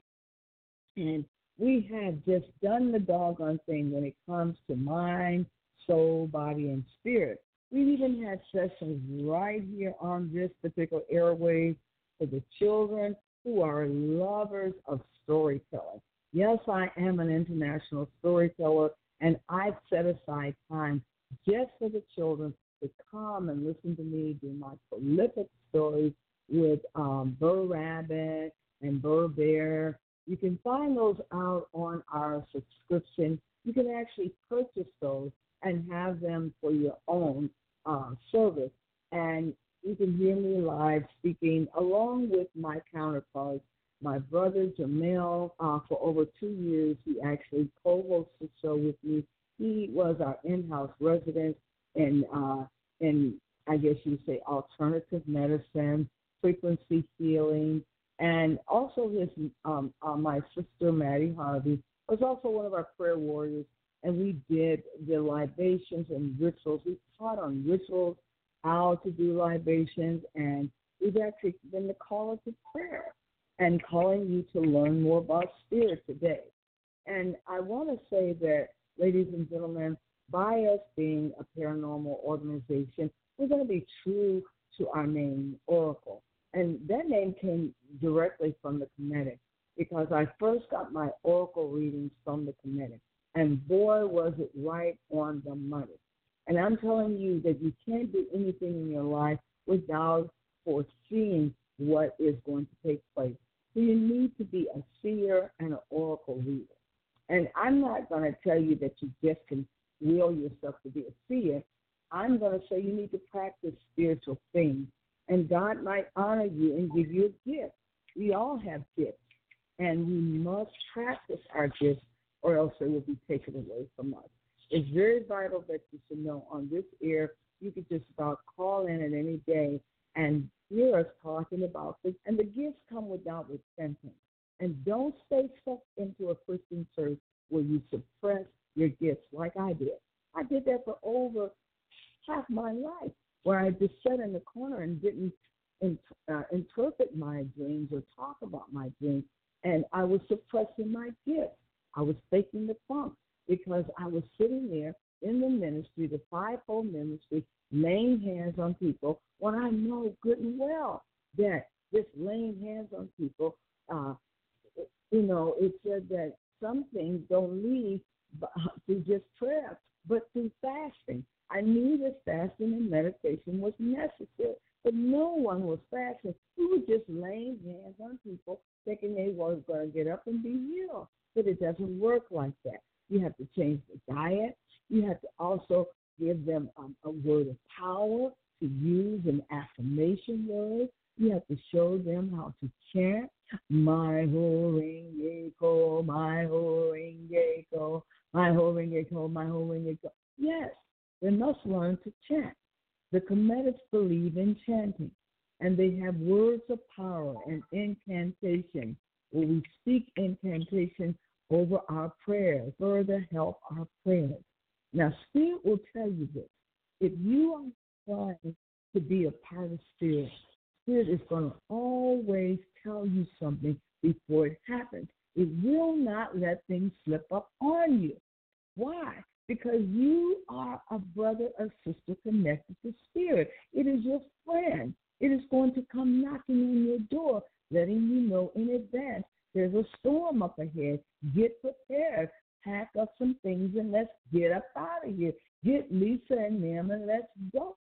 and we have just done the doggone thing when it comes to mind, soul, body, and spirit. We've even had sessions right here on this particular airwave for the children who are lovers of storytelling. Yes, I am an international storyteller, and I've set aside time just for the children to come and listen to me do my prolific stories with Burr Rabbit and Burr Bear. You can find those out on our subscription. You can actually purchase those and have them for your own service. And you can hear me live speaking along with my counterparts. My brother Jamel, for over 2 years, he actually co-hosts the show with me. He was our in-house resident in I guess you would say, alternative medicine, frequency healing, and also my sister Maddie Harvey was also one of our prayer warriors, and we did the libations and rituals. We taught on rituals, how to do libations, and we've actually been the caller to prayer and calling you to learn more about spirit today. And I want to say that, ladies and gentlemen, by us being a paranormal organization, we're going to be true to our name, Oracle. And that name came directly from the Kemetic because I first got my Oracle readings from the Kemetic. And boy, was it right on the money. And I'm telling you that you can't do anything in your life without foreseeing what is going to take place. So you need to be a seer and an Oracle reader. And I'm not going to tell you that you just can will yourself to be a seer. I'm going to say you need to practice spiritual things. And God might honor you and give you a gift. We all have gifts. And we must practice our gifts or else they will be taken away from us. It's very vital that you should know on this air, you could just about call in at any day and hear us talking about this. And the gifts come without repentance. And don't stay stuck into a Christian church where you suppress your gifts like I did. I did that for over half my life, where I just sat in the corner and didn't interpret my dreams or talk about my dreams. And I was suppressing my gifts. I was faking the funk because I was sitting there in the ministry, the fivefold ministry, laying hands on people when I know good and well that this laying hands on people, it said that some things don't lead through just prayer, but through fasting. I knew that fasting and meditation was necessary, but no one was fasting. We were just laying hands on people thinking they were going to get up and be healed. But it doesn't work like that. You have to change the diet. You have to also give them a word of power to use, an affirmation word. You have to show them how to chant. My ho renge ko, my ho renge ko, my ho renge ko, my ho renge ko. Yes, they must learn to chant. The Cometics believe in chanting, and they have words of power and incantation, where we speak incantation over our prayers, further help our prayers. Now, Spirit will tell you this. If you are trying to be a part of Spirit, Spirit is going to always tell you something before it happens. It will not let things slip up on you. Why? Because you are a brother or sister connected to Spirit. It is your friend. It is going to come knocking on your door, letting you know in advance there's a storm up ahead. Get prepared. Pack up some things and let's get up out of here. Get Lisa and them and let's go.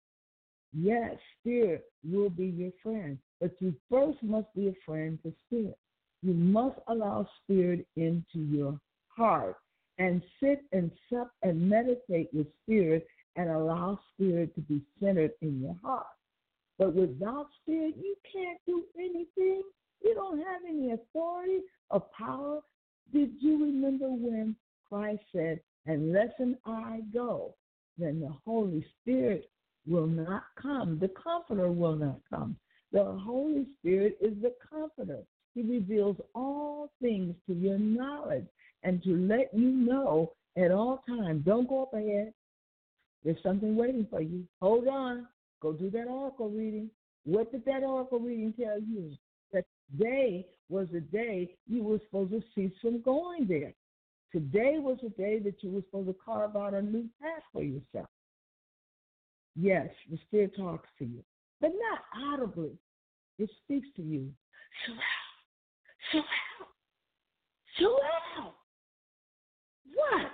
Yes, Spirit will be your friend, but you first must be a friend to Spirit. You must allow Spirit into your heart and sit and sup and meditate with Spirit and allow Spirit to be centered in your heart. But without Spirit, you can't do anything. You don't have any authority or power. Did you remember when Christ said, unless I go, then the Holy Spirit will not come. The Comforter will not come. The Holy Spirit is the Comforter. He reveals all things to your knowledge and to let you know at all times. Don't go up ahead. There's something waiting for you. Hold on. Go do that oracle reading. What did that oracle reading tell you? That today was the day you were supposed to cease from going there. Today was the day that you were supposed to carve out a new path for yourself. Yes, the Spirit talks to you, but not audibly. It speaks to you. Shalom. What?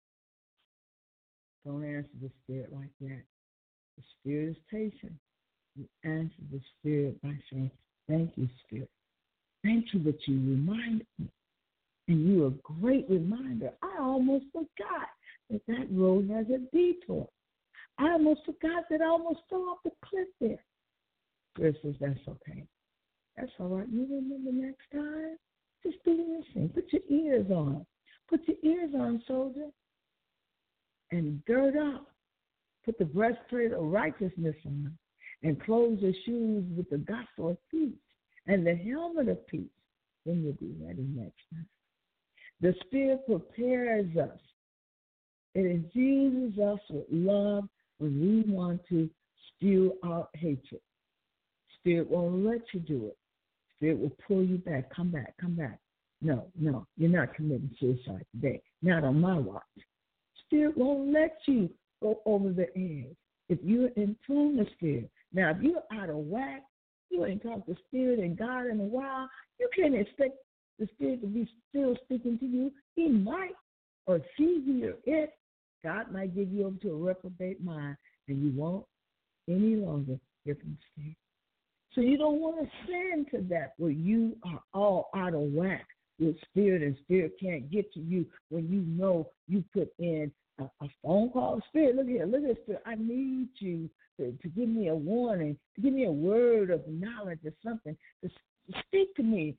Don't answer the Spirit like that. The Spirit is patient. You answer the Spirit by saying, thank you, Spirit. Thank you that you reminded me. And you're a great reminder. I almost forgot that road has a detour. I almost forgot that I almost fell off the cliff there. Spirit says, that's okay. That's all right. You remember next time? Just be listening. Put your ears on. Put your ears on, soldier. And gird up. Put the breastplate of righteousness on. And close your shoes with the gospel of peace. And the helmet of peace. Then you'll be ready next time. The Spirit prepares us. It infuses us with love when we want to spew out hatred. Spirit won't let you do it. Spirit will pull you back. Come back. No, you're not committing suicide today. Not on my watch. Spirit won't let you go over the edge. If you're in tune with Spirit. Now, if you're out of whack, you ain't talked to Spirit and God in a while, you can't expect the Spirit to be still speaking to you. He might, or she hear it. God might give you over to a reprobate mind, and you won't any longer hear from Spirit. So you don't want to sin to that where you are all out of whack with Spirit, and Spirit can't get to you when you know you put in a phone call. Spirit, look here, Spirit. I need you to give me a warning, to give me a word of knowledge or something, to speak to me.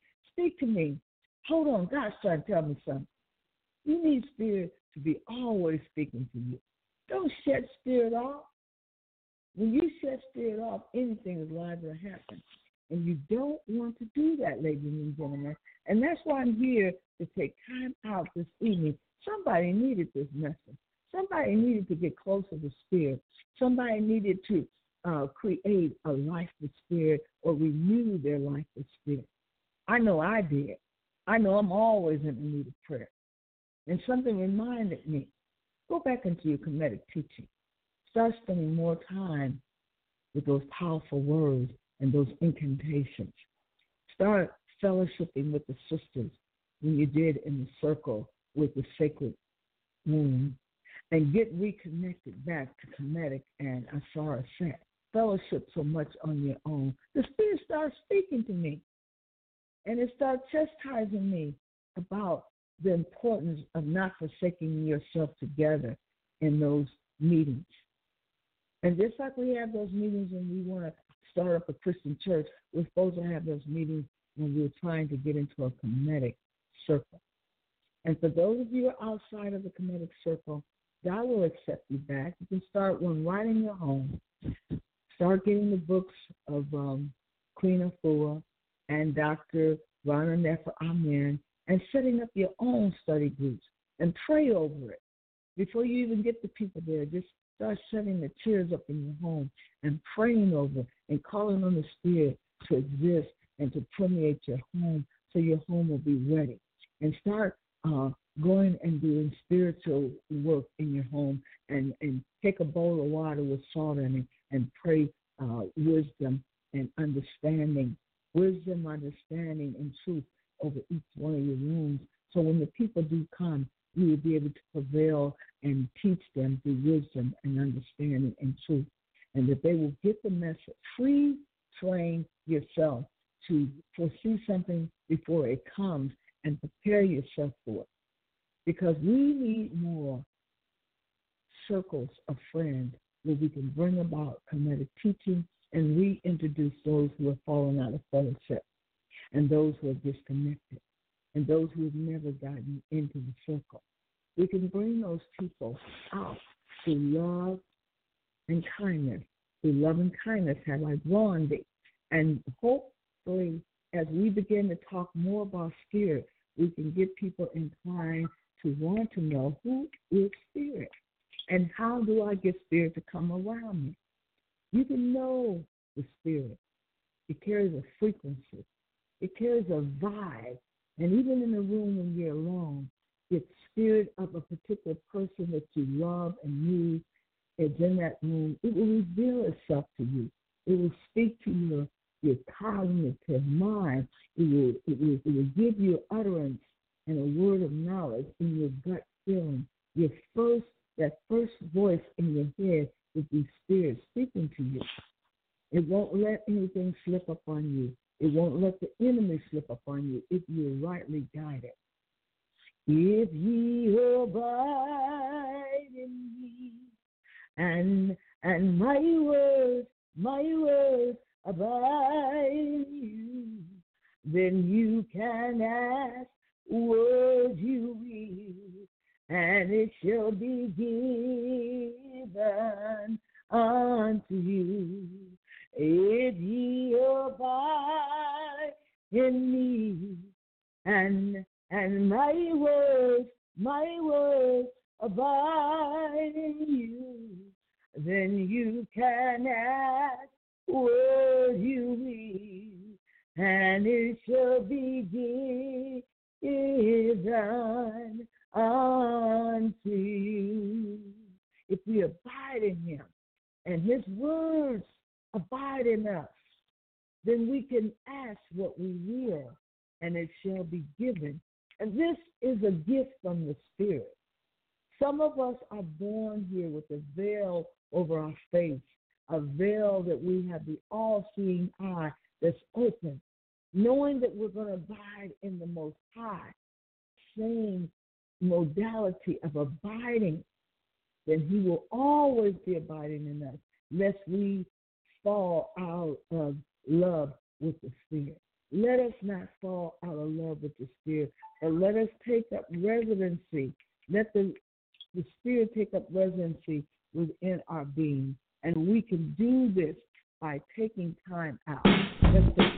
Hold on, God's trying to tell me something. You need Spirit to be always speaking to you. Don't shut Spirit off. When you shut Spirit off, anything is liable to happen. And you don't want to do that, ladies and gentlemen. And that's why I'm here to take time out this evening. Somebody needed this message. Somebody needed to get closer to Spirit. Somebody needed to create a life with Spirit or renew their life with Spirit. I know I did. I know I'm always in the need of prayer. And something reminded me, go back into your Kemetic teaching. Start spending more time with those powerful words and those incantations. Start fellowshipping with the sisters when you did in the circle with the sacred womb. And get reconnected back to Kemetic and Asara Set. Fellowship so much on your own. The Spirit starts speaking to me. And it starts chastising me about the importance of not forsaking yourself together in those meetings. And just like we have those meetings when we want to start up a Christian church, we're supposed to have those meetings when we're trying to get into a comedic circle. And for those of you outside of the comedic circle, God will accept you back. You can start when right in your home. Start getting the books of Queen Afua and Dr. Rana Nefer Amen and setting up your own study groups and pray over it. Before you even get the people there, just start setting the chairs up in your home and praying over it and calling on the Spirit to exist and to permeate your home so your home will be ready. And start going and doing spiritual work in your home and take a bowl of water with salt in it and pray wisdom and understanding, and truth over each one of your rooms. So when the people do come, you will be able to prevail and teach them through wisdom and understanding and truth, and that they will get the message. Train yourself to foresee something before it comes and prepare yourself for it. Because we need more circles of friends where we can bring about comedic teaching and reintroduce those who have fallen out of fellowship and those who are disconnected and those who have never gotten into the circle. We can bring those people out through love and kindness. Through love and kindness have I drawn thee. And hopefully, as we begin to talk more about spirit, we can get people inclined to want to know who is spirit and how do I get spirit to come around me. You can know the spirit. It carries a frequency. It carries a vibe. And even in a room when you're alone, the spirit of a particular person that you love and need is in that room. It will reveal itself to you. It will speak to your cognitive mind. It will give you utterance and a word of knowledge in your gut feeling. That first voice in your head will be spirit speaking to you. It won't let anything slip up on you. It won't let the enemy slip up on you if you're rightly guided. If ye abide in me, and my words abide in you, then you can ask what you will, and it shall be given unto you. If ye abide in me, and my words abide in you, then you can ask what you will, and it shall be given unto you. If we abide in him and his words abide in us, then we can ask what we will, and it shall be given. And this is a gift from the Spirit. Some of us are born here with a veil over our face, a veil that we have the all-seeing eye that's open, knowing that we're going to abide in the Most High, same modality of abiding, then he will always be abiding in us, lest we fall out of love with the Spirit. Let us not fall out of love with the Spirit, but let us take up residency. Let the Spirit take up residency within our being. And we can do this by taking time out. Let's take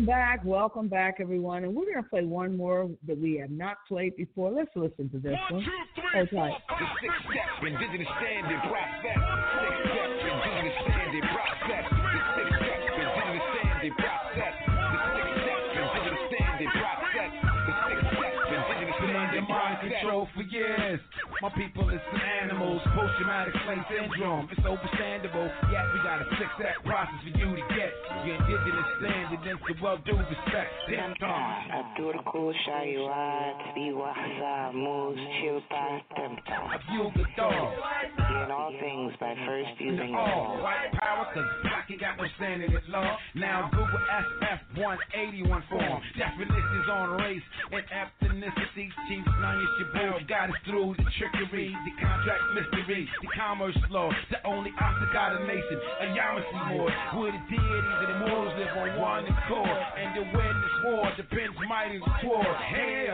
Welcome back, everyone. And we're going to play one more that we have not played before. Let's listen to this one. Hold tight. The six-step indigenous standing process. Six-step indigenous standing process. The six-step indigenous standing process. The six-step indigenous standing process. The six-step indigenous standing process. Control for years. My people is some animals. Post-traumatic slave syndrome. It's understandable. Yet we got a six-step process for you to get your indigenous standing and the well-due respect. Turku Shayuat Biwasa Moose Chilpa Tempa. I view the dog. In all things by first using all. White power, cause black ain't got no standing at law. Now Google SF 181 form. Definitions on race and ethnicity. Chief Nanya Shabelle got us through the trickery, the contract mystery, the commerce law. The only obstacle of the nation, a Yamasee more. Where the deities and the mortals live on one accord. And to win this war depends mighty sword. Hey,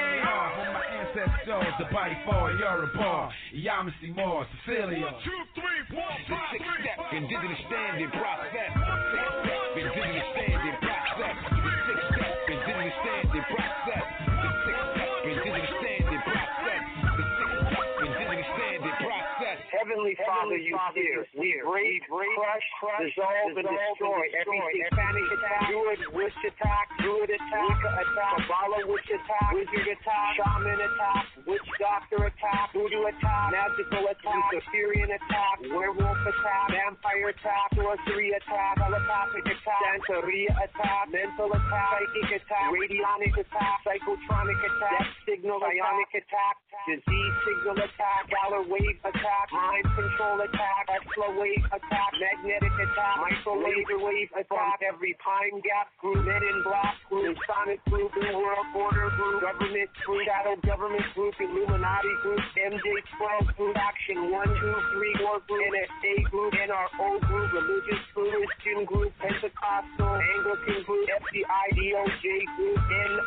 from my ancestors, the body for Yoruba, Yamasee more, Cecilia. 1, 2, 3, 4, 5, 6. The six-step indigenous standing process. Six-step indigenous standing process. The six-step indigenous standing process. The six-step indigenous standing process. The six-step indigenous standing process. Heavenly Father, you hear. We break, crush, dissolve, and destroy everything. Spanish attack, Druid, Witch attack, Druid attack, Wicca attack, Kabbalah Witch attack, Wizard attack, Shaman attack, Witch Doctor attack, Voodoo attack, Magical attack, Luciferian attack, Werewolf attack, Vampire attack, Sorcery attack, Telepathic attack, Santeria attack, Mental attack, Psychic attack, Radionic attack, Psychotronic attack, Death Signal Ionic attack, Disease Signal attack, Galar Wave attack, Mind Control attack, Tesla Wave attack, Magnetic attack, Micro Laser Wave attack, every Pine Gap group, Men in Black group, Sonic group, New World Order group, Government group, Shadow Government group, Illuminati group, MJ12 group, Action 1, 2, 3, 4 group, NSA group, NRO group, Religious group, Christian group, Pentecostal, Anglican group, FBI, DOJ group,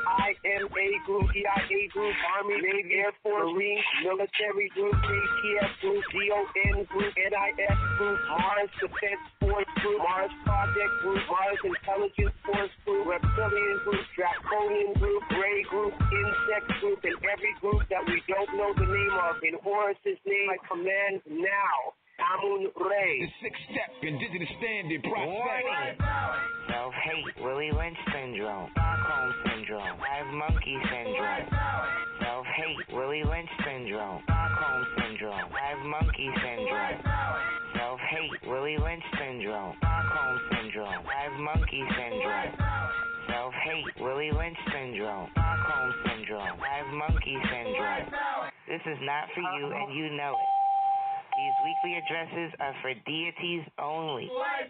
NIMA group, CIA group, Army, Navy, Air Force, Marine, Military group, ATF group, DON group, NIS group, Mars Defense Force group, Mars Project group, Mars Intelligence Force group, Reptilian group, Draconian group, Gray group, Insect group, and every group that we don't know the name of. In Horus's name, I command now. Amun Ray. The six-step indigenous standing process. Self-hate, Willie Lynch syndrome, Stockholm syndrome, Five Monkey syndrome. Self-hate, Willie Lynch syndrome, Stockholm syndrome, Five Monkey syndrome. Self-hate, Willie Lynch syndrome, Stockholm syndrome, Five Monkey syndrome. Self-hate, Willie Lynch syndrome, Stockholm syndrome, Five Monkey syndrome. This is not for you, and you know it. These weekly addresses are for deities only.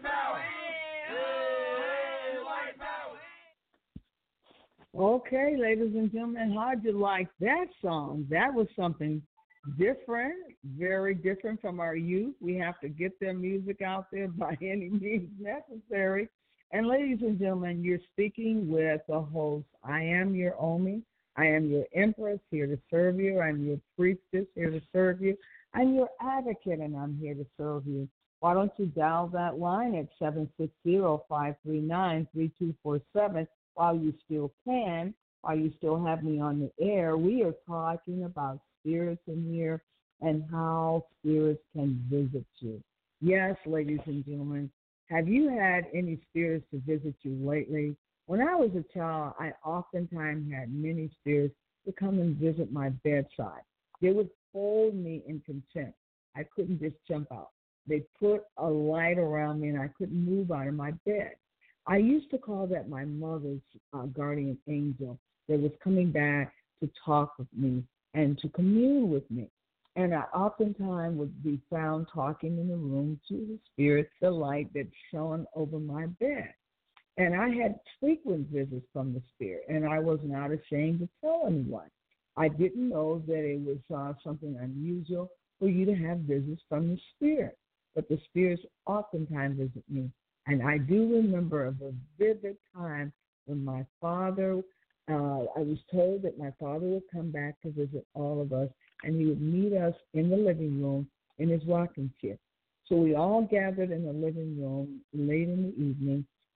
Okay, ladies and gentlemen, how'd you like that song? That was something different, very different from our youth. We have to get their music out there by any means necessary. And ladies and gentlemen, you're speaking with the host. I am your Omi. I am your Empress, here to serve you. I'm your Priestess, here to serve you. I'm your advocate, and I'm here to serve you. Why don't you dial that line at 760-539-3247 while you still can, while you still have me on the air. We are talking about spirits in here and how spirits can visit you. Yes, ladies and gentlemen, have you had any spirits to visit you lately? When I was a child, I oftentimes had many spirits to come and visit my bedside. They would hold me in contempt. I couldn't just jump out. They put a light around me, and I couldn't move out of my bed. I used to call that my mother's guardian angel that was coming back to talk with me and to commune with me. And I oftentimes would be found talking in the room to the spirits, the light that shone over my bed. And I had frequent visits from the spirit, and I was not ashamed to tell anyone. I didn't know that it was something unusual for you to have visits from the spirit, but the spirits oftentimes visit me. And I do remember a vivid time when my father, I was told that my father would come back to visit all of us, and he would meet us in the living room in his rocking chair. So we all gathered in the living room late in the evening,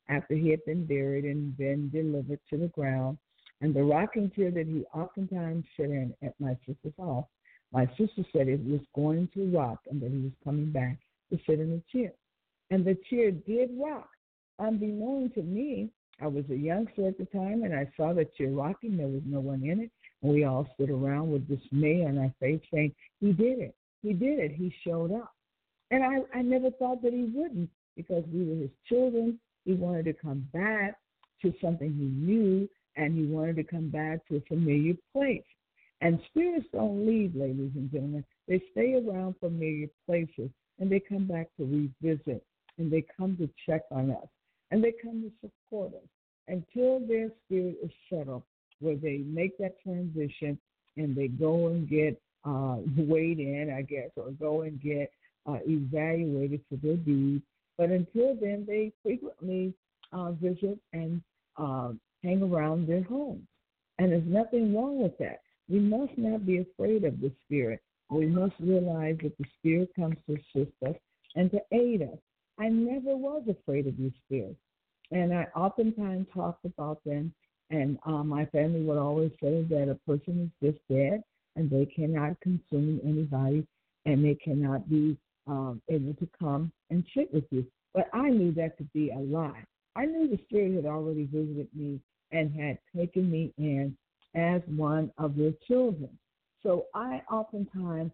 after he had been buried and been delivered to the ground. And the rocking chair that he oftentimes sat in at my sister's house, my sister said it was going to rock and that he was coming back to sit in the chair. And the chair did rock. Unbeknown to me, I was a youngster at the time, and I saw the chair rocking. There was no one in it. And we all stood around with dismay on our face saying, he did it. He did it. He showed up. And I never thought that he wouldn't because we were his children. He wanted to come back to something he knew, and he wanted to come back to a familiar place. And spirits don't leave, ladies and gentlemen. They stay around familiar places, and they come back to revisit, and they come to check on us, and they come to support us until their spirit is settled, where they make that transition and they go and get weighed in, I guess, or go and get evaluated for their deeds. But until then, they frequently visit and hang around their homes. And there's nothing wrong with that. We must not be afraid of the spirit. We must realize that the spirit comes to assist us and to aid us. I never was afraid of these spirits. And I oftentimes talked about them, and my family would always say that a person is just dead, and they cannot consume anybody, and they cannot be able to come and sit with you. But I knew that to be a lie. I knew the spirit had already visited me and had taken me in as one of their children. So I oftentimes,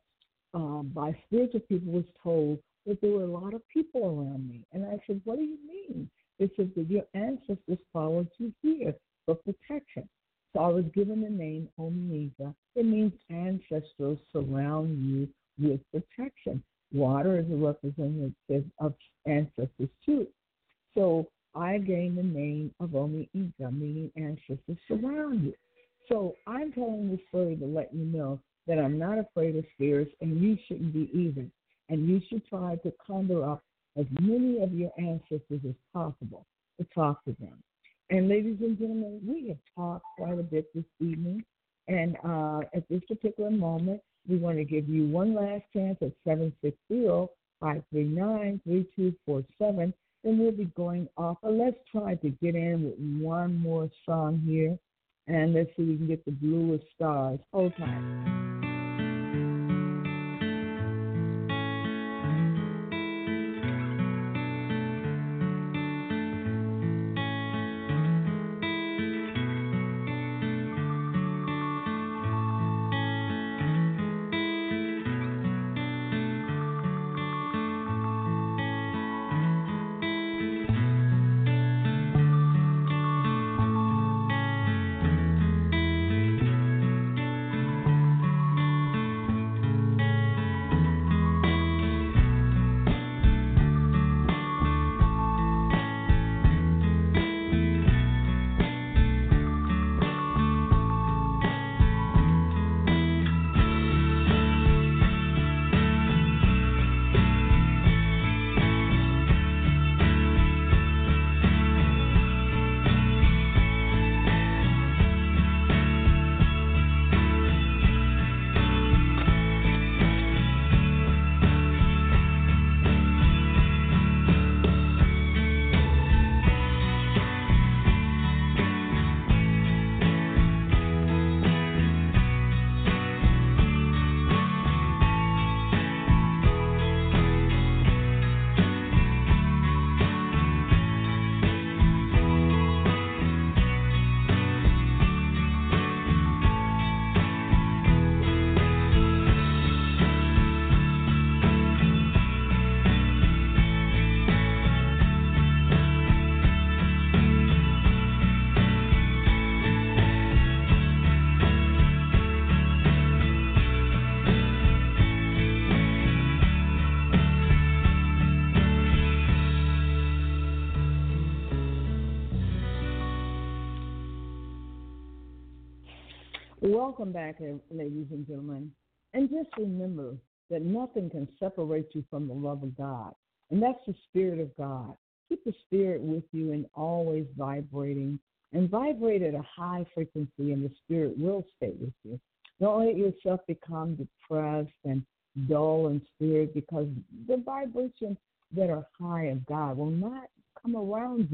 by spiritual people, was told that there were a lot of people around me. And I said, what do you mean? They said that your ancestors followed you here for protection. So I was given the name Omega. It means ancestors surround you with protection. Water is a representative of ancestors too. So I gained the name of Omega, meaning ancestors surround you. So I'm telling this story to let you know that I'm not afraid of spirits, and you shouldn't be either. And you should try to conjure up as many of your ancestors as possible to talk to them. And ladies and gentlemen, we have talked quite a bit this evening. And at this particular moment, we want to give you one last chance at 760-539-3247. Then we'll be going off. But let's try to get in with one more song here. And let's see if we can get the bluest stars. Hold tight. Welcome back, ladies and gentlemen. And just remember that nothing can separate you from the love of God, and that's the Spirit of God. Keep the Spirit with you and always vibrating, and vibrate at a high frequency, and the Spirit will stay with you. Don't let yourself become depressed and dull in spirit, because the vibrations that are high of God will not come around you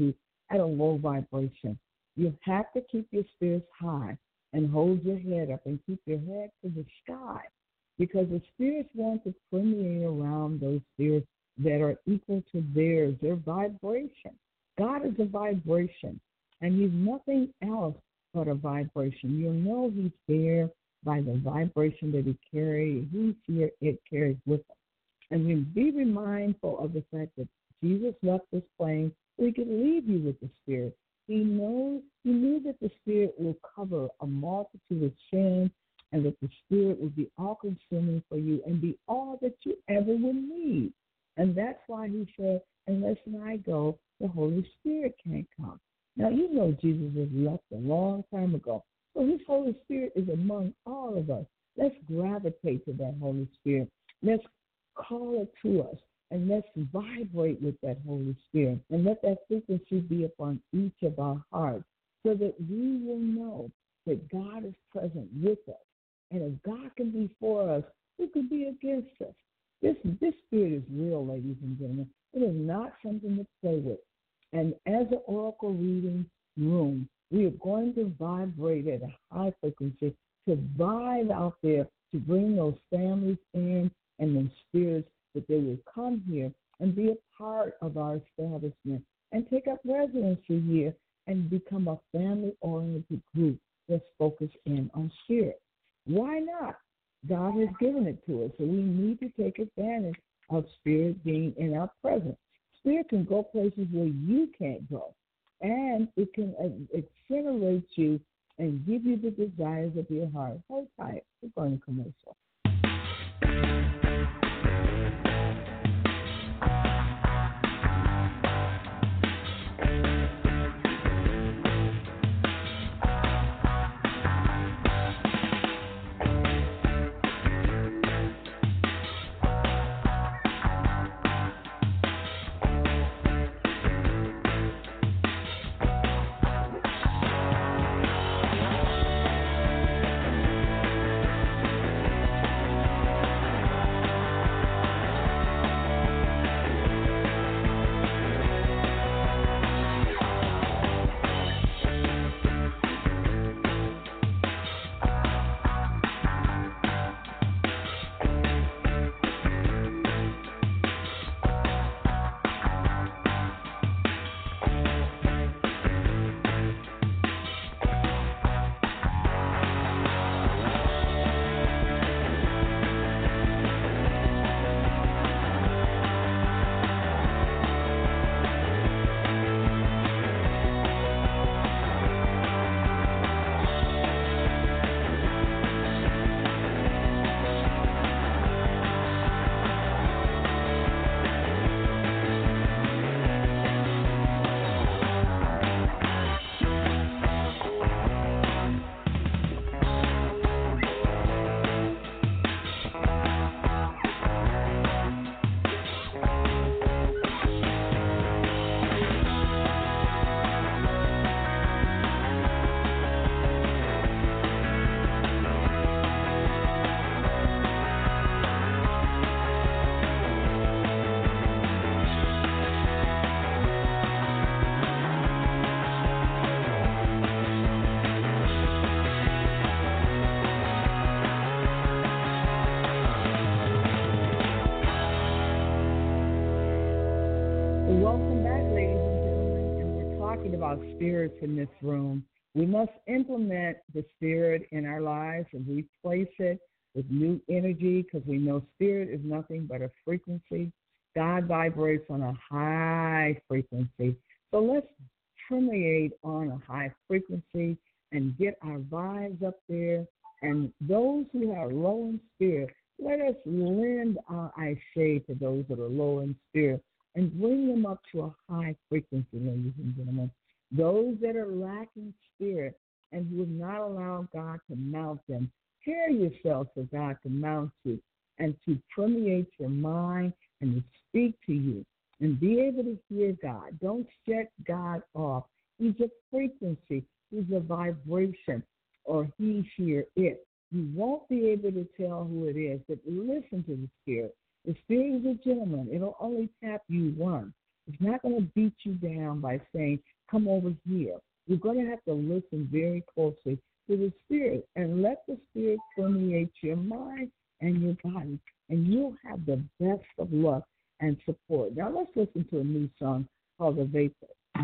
at a low vibration. You have to keep your spirits high and hold your head up and keep your head to the sky, because the spirits want to permeate around those spirits that are equal to theirs, their vibration. God is a vibration, and he's nothing else but a vibration. You'll know he's there by the vibration that he carries. He's here, it carries with him. And we be mindful of the fact that Jesus left this plane so he could leave you with the Spirit. He knew that the Spirit will cover a multitude of sins, and that the Spirit will be all-consuming for you and be all that you ever would need. And that's why he said, unless I go, the Holy Spirit can't come. Now, you know Jesus was left a long time ago. So his Holy Spirit is among all of us. Let's gravitate to that Holy Spirit. Let's call it to us, and let's vibrate with that Holy Spirit, and let that frequency be upon each of our hearts, so that we will know that God is present with us. And if God can be for us, who can be against us? This Spirit is real, ladies and gentlemen. It is not something to play with. And as an oracle reading room, we are going to vibrate at a high frequency to vibe out there, to bring those families in and those spirits, that they will come here and be a part of our establishment and take up residency here and become a family-oriented group that's focused in on spirit. Why not? God has given it to us, so we need to take advantage of spirit being in our presence. Spirit can go places where you can't go, and it can accelerate you and give you the desires of your heart. Hold tight. We're going to commercial. Welcome back, ladies and gentlemen, and we're talking about spirits in this room. We must implement the spirit in our lives and replace it with new energy, because we know spirit is nothing but a frequency. God vibrates on a high frequency. So let's permeate on a high frequency and get our vibes up there. And those who are low in spirit, let us lend our shade to those that are low in spirit and bring them up to a high frequency, ladies and gentlemen. Those that are lacking spirit and who have not allowed God to mount them, prepare yourself for God to mount you and to permeate your mind and to speak to you and be able to hear God. Don't shut God off. He's a frequency. He's a vibration, or he, she, or it. You won't be able to tell who it is, but listen to the spirit. The spirit is a gentleman. It'll only tap you once. It's not going to beat you down by saying, come over here. You're going to have to listen very closely to the Spirit and let the Spirit permeate your mind and your body, and you'll have the best of luck and support. Now let's listen to a new song called The Vapor.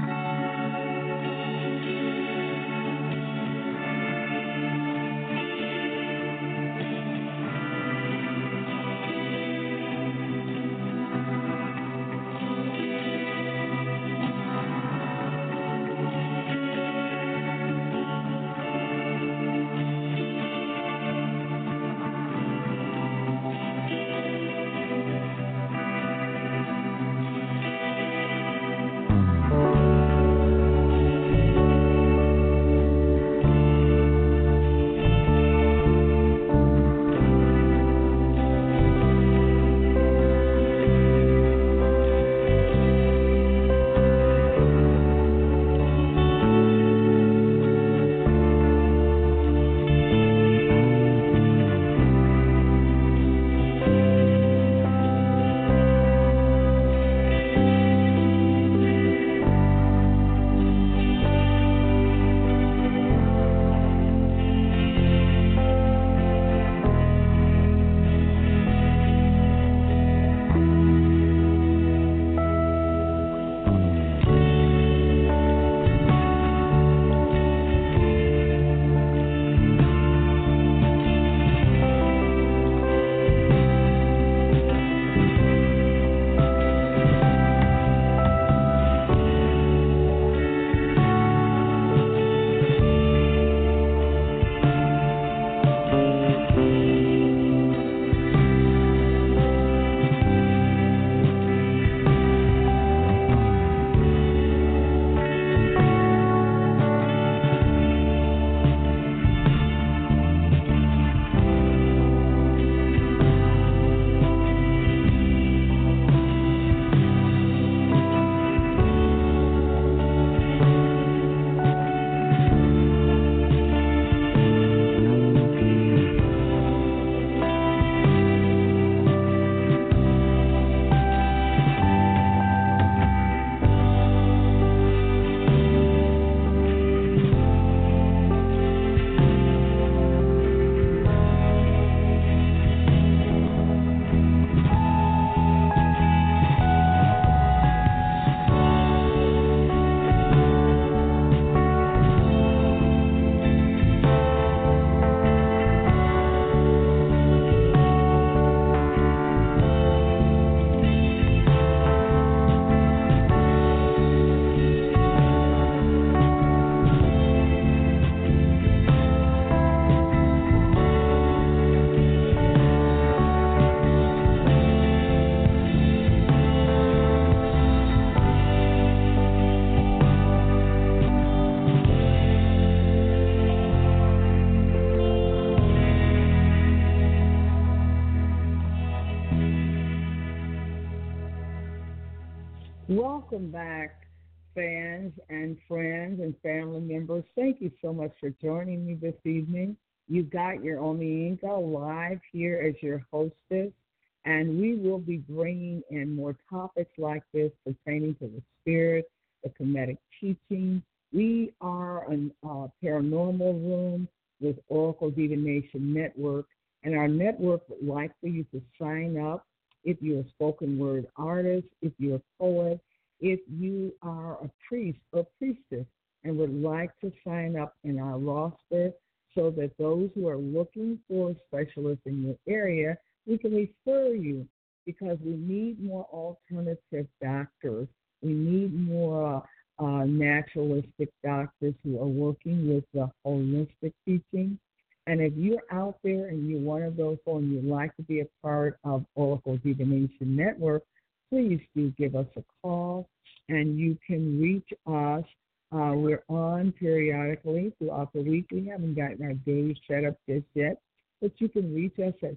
Welcome back, fans and friends and family members. Thank you so much for joining me this evening. You got your Omi Inga live here as your hostess, and we will be bringing in more topics like this pertaining to the spirit, the Kemetic teaching. We are a paranormal room with Oracle Divination Network, and our network would like for you to sign up if you're a spoken word artist, if you're a poet, if you are a priest or priestess and would like to sign up in our roster so that those who are looking for a specialist in your area, we can refer you, because we need more alternative doctors. We need more naturalistic doctors who are working with the holistic teaching. And if you're out there and you're one of those and you'd like to be a part of Oracle Divination Network, please do give us a call, and you can reach us. We're on periodically throughout the week. We haven't gotten our days set up just yet, but you can reach us at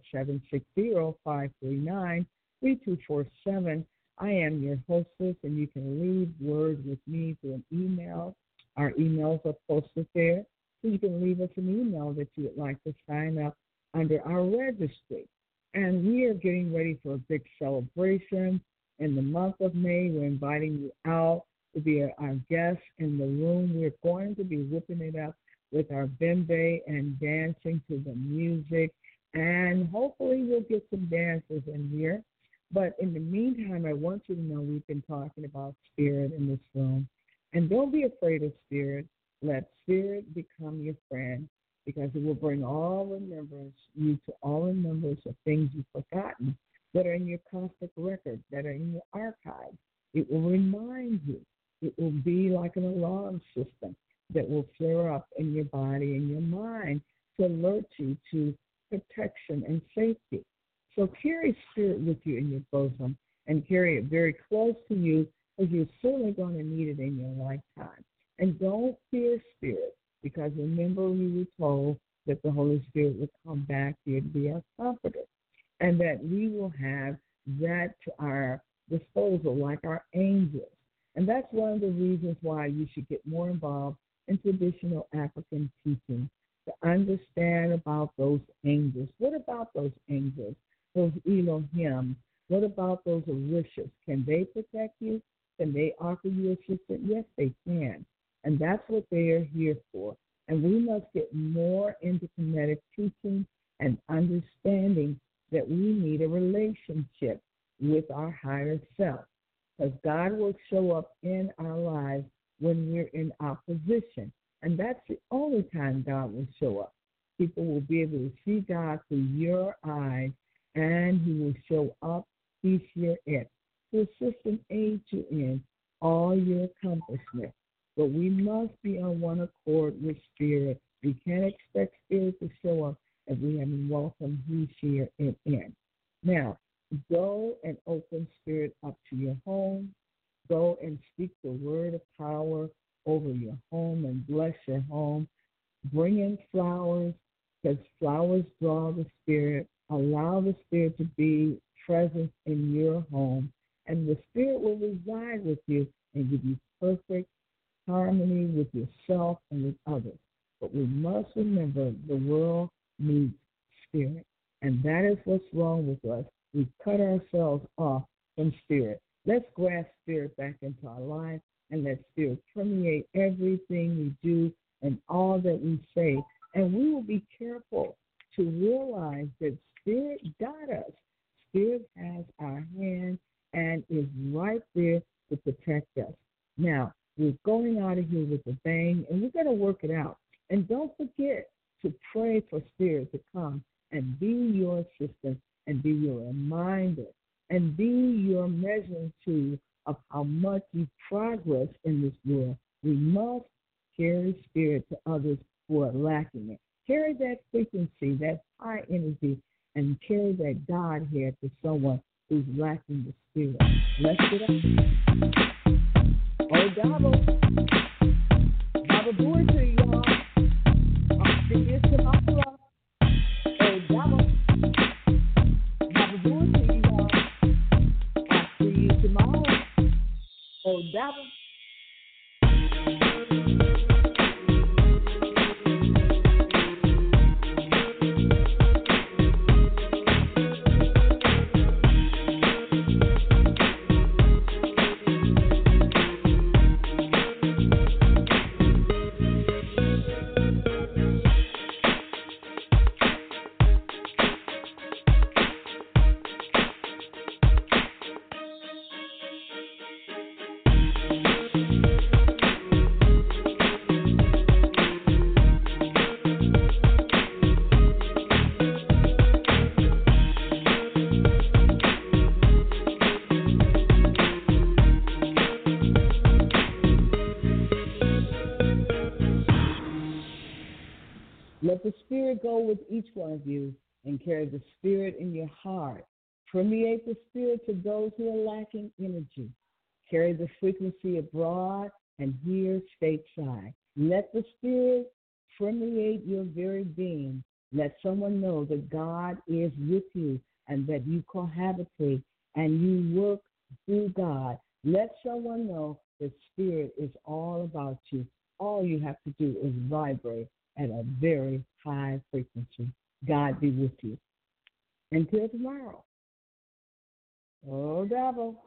760-539-3247. I am your hostess, and you can leave words with me through an email. Our emails are posted there. So you can leave us an email that you would like to sign up under our registry. And we are getting ready for a big celebration. In the month of May, we're inviting you out to be our guest in the room. We're going to be whipping it up with our bembe and dancing to the music. And hopefully we'll get some dancers in here. But in the meantime, I want you to know we've been talking about spirit in this room. And don't be afraid of spirit. Let spirit become your friend because it will bring you to all remembrance of things you've forgotten that are in your cosmic record, that are in your archive. It will remind you. It will be like an alarm system that will flare up in your body and your mind to alert you to protection and safety. So carry spirit with you in your bosom and carry it very close to you because you're certainly going to need it in your lifetime. And don't fear spirit because remember we were told that the Holy Spirit would come back here to be our comforter and that we will have that to our disposal like our angels. And that's one of the reasons why you should get more involved in traditional African teaching to understand about those angels. What about those angels, those Elohim? What about those Orishas? Can they protect you? Can they offer you assistance? Yes, they can. And that's what they are here for. And we must get more into Kemetic teaching and understanding that we need a relationship with our higher self. Because God will show up in our lives when we're in opposition. And that's the only time God will show up. People will be able to see God through your eyes, and he will show up, he's your it, to assist and aid you in all your accomplishments. But we must be on one accord with spirit. We can't expect spirit to show up if we haven't welcomed who's here and in. Now, go and open spirit up to your home. Go and speak the word of power over your home and bless your home. Bring in flowers because flowers draw the spirit. Allow the spirit to be present in your home. And the spirit will reside with you and give you perfect harmony with yourself and with others. But we must remember the world needs spirit. And that is what's wrong with us. We've cut ourselves off from spirit. Let's grasp spirit back into our life and let spirit permeate everything we do and all that we say. And we will be careful to realize that spirit got us. Spirit has our hand and is right there to protect us. Now, we're going out of here with a bang, and we're going to work it out. And don't forget to pray for spirit to come and be your assistant and be your reminder and be your measuring tool of how much you progress in this world. We must carry spirit to others who are lacking it. Carry that frequency, that high energy, and carry that Godhead to someone who's lacking the spirit. Let's get up. Oh, Dabo. Dabo, do it to you, y'all. I'll see you tomorrow. Oh, Dabo. Dabo, do it to you, y'all. I'll see you tomorrow. Oh, Dabo. Let the Spirit go with each one of you and carry the Spirit in your heart. Permeate the Spirit to those who are lacking energy. Carry the frequency abroad and here stateside. Let the Spirit permeate your very being. Let someone know that God is with you and that you cohabitate and you work through God. Let someone know that Spirit is all about you. All you have to do is vibrate at a very high frequency. God be with you. Until tomorrow. Oh, Dabo.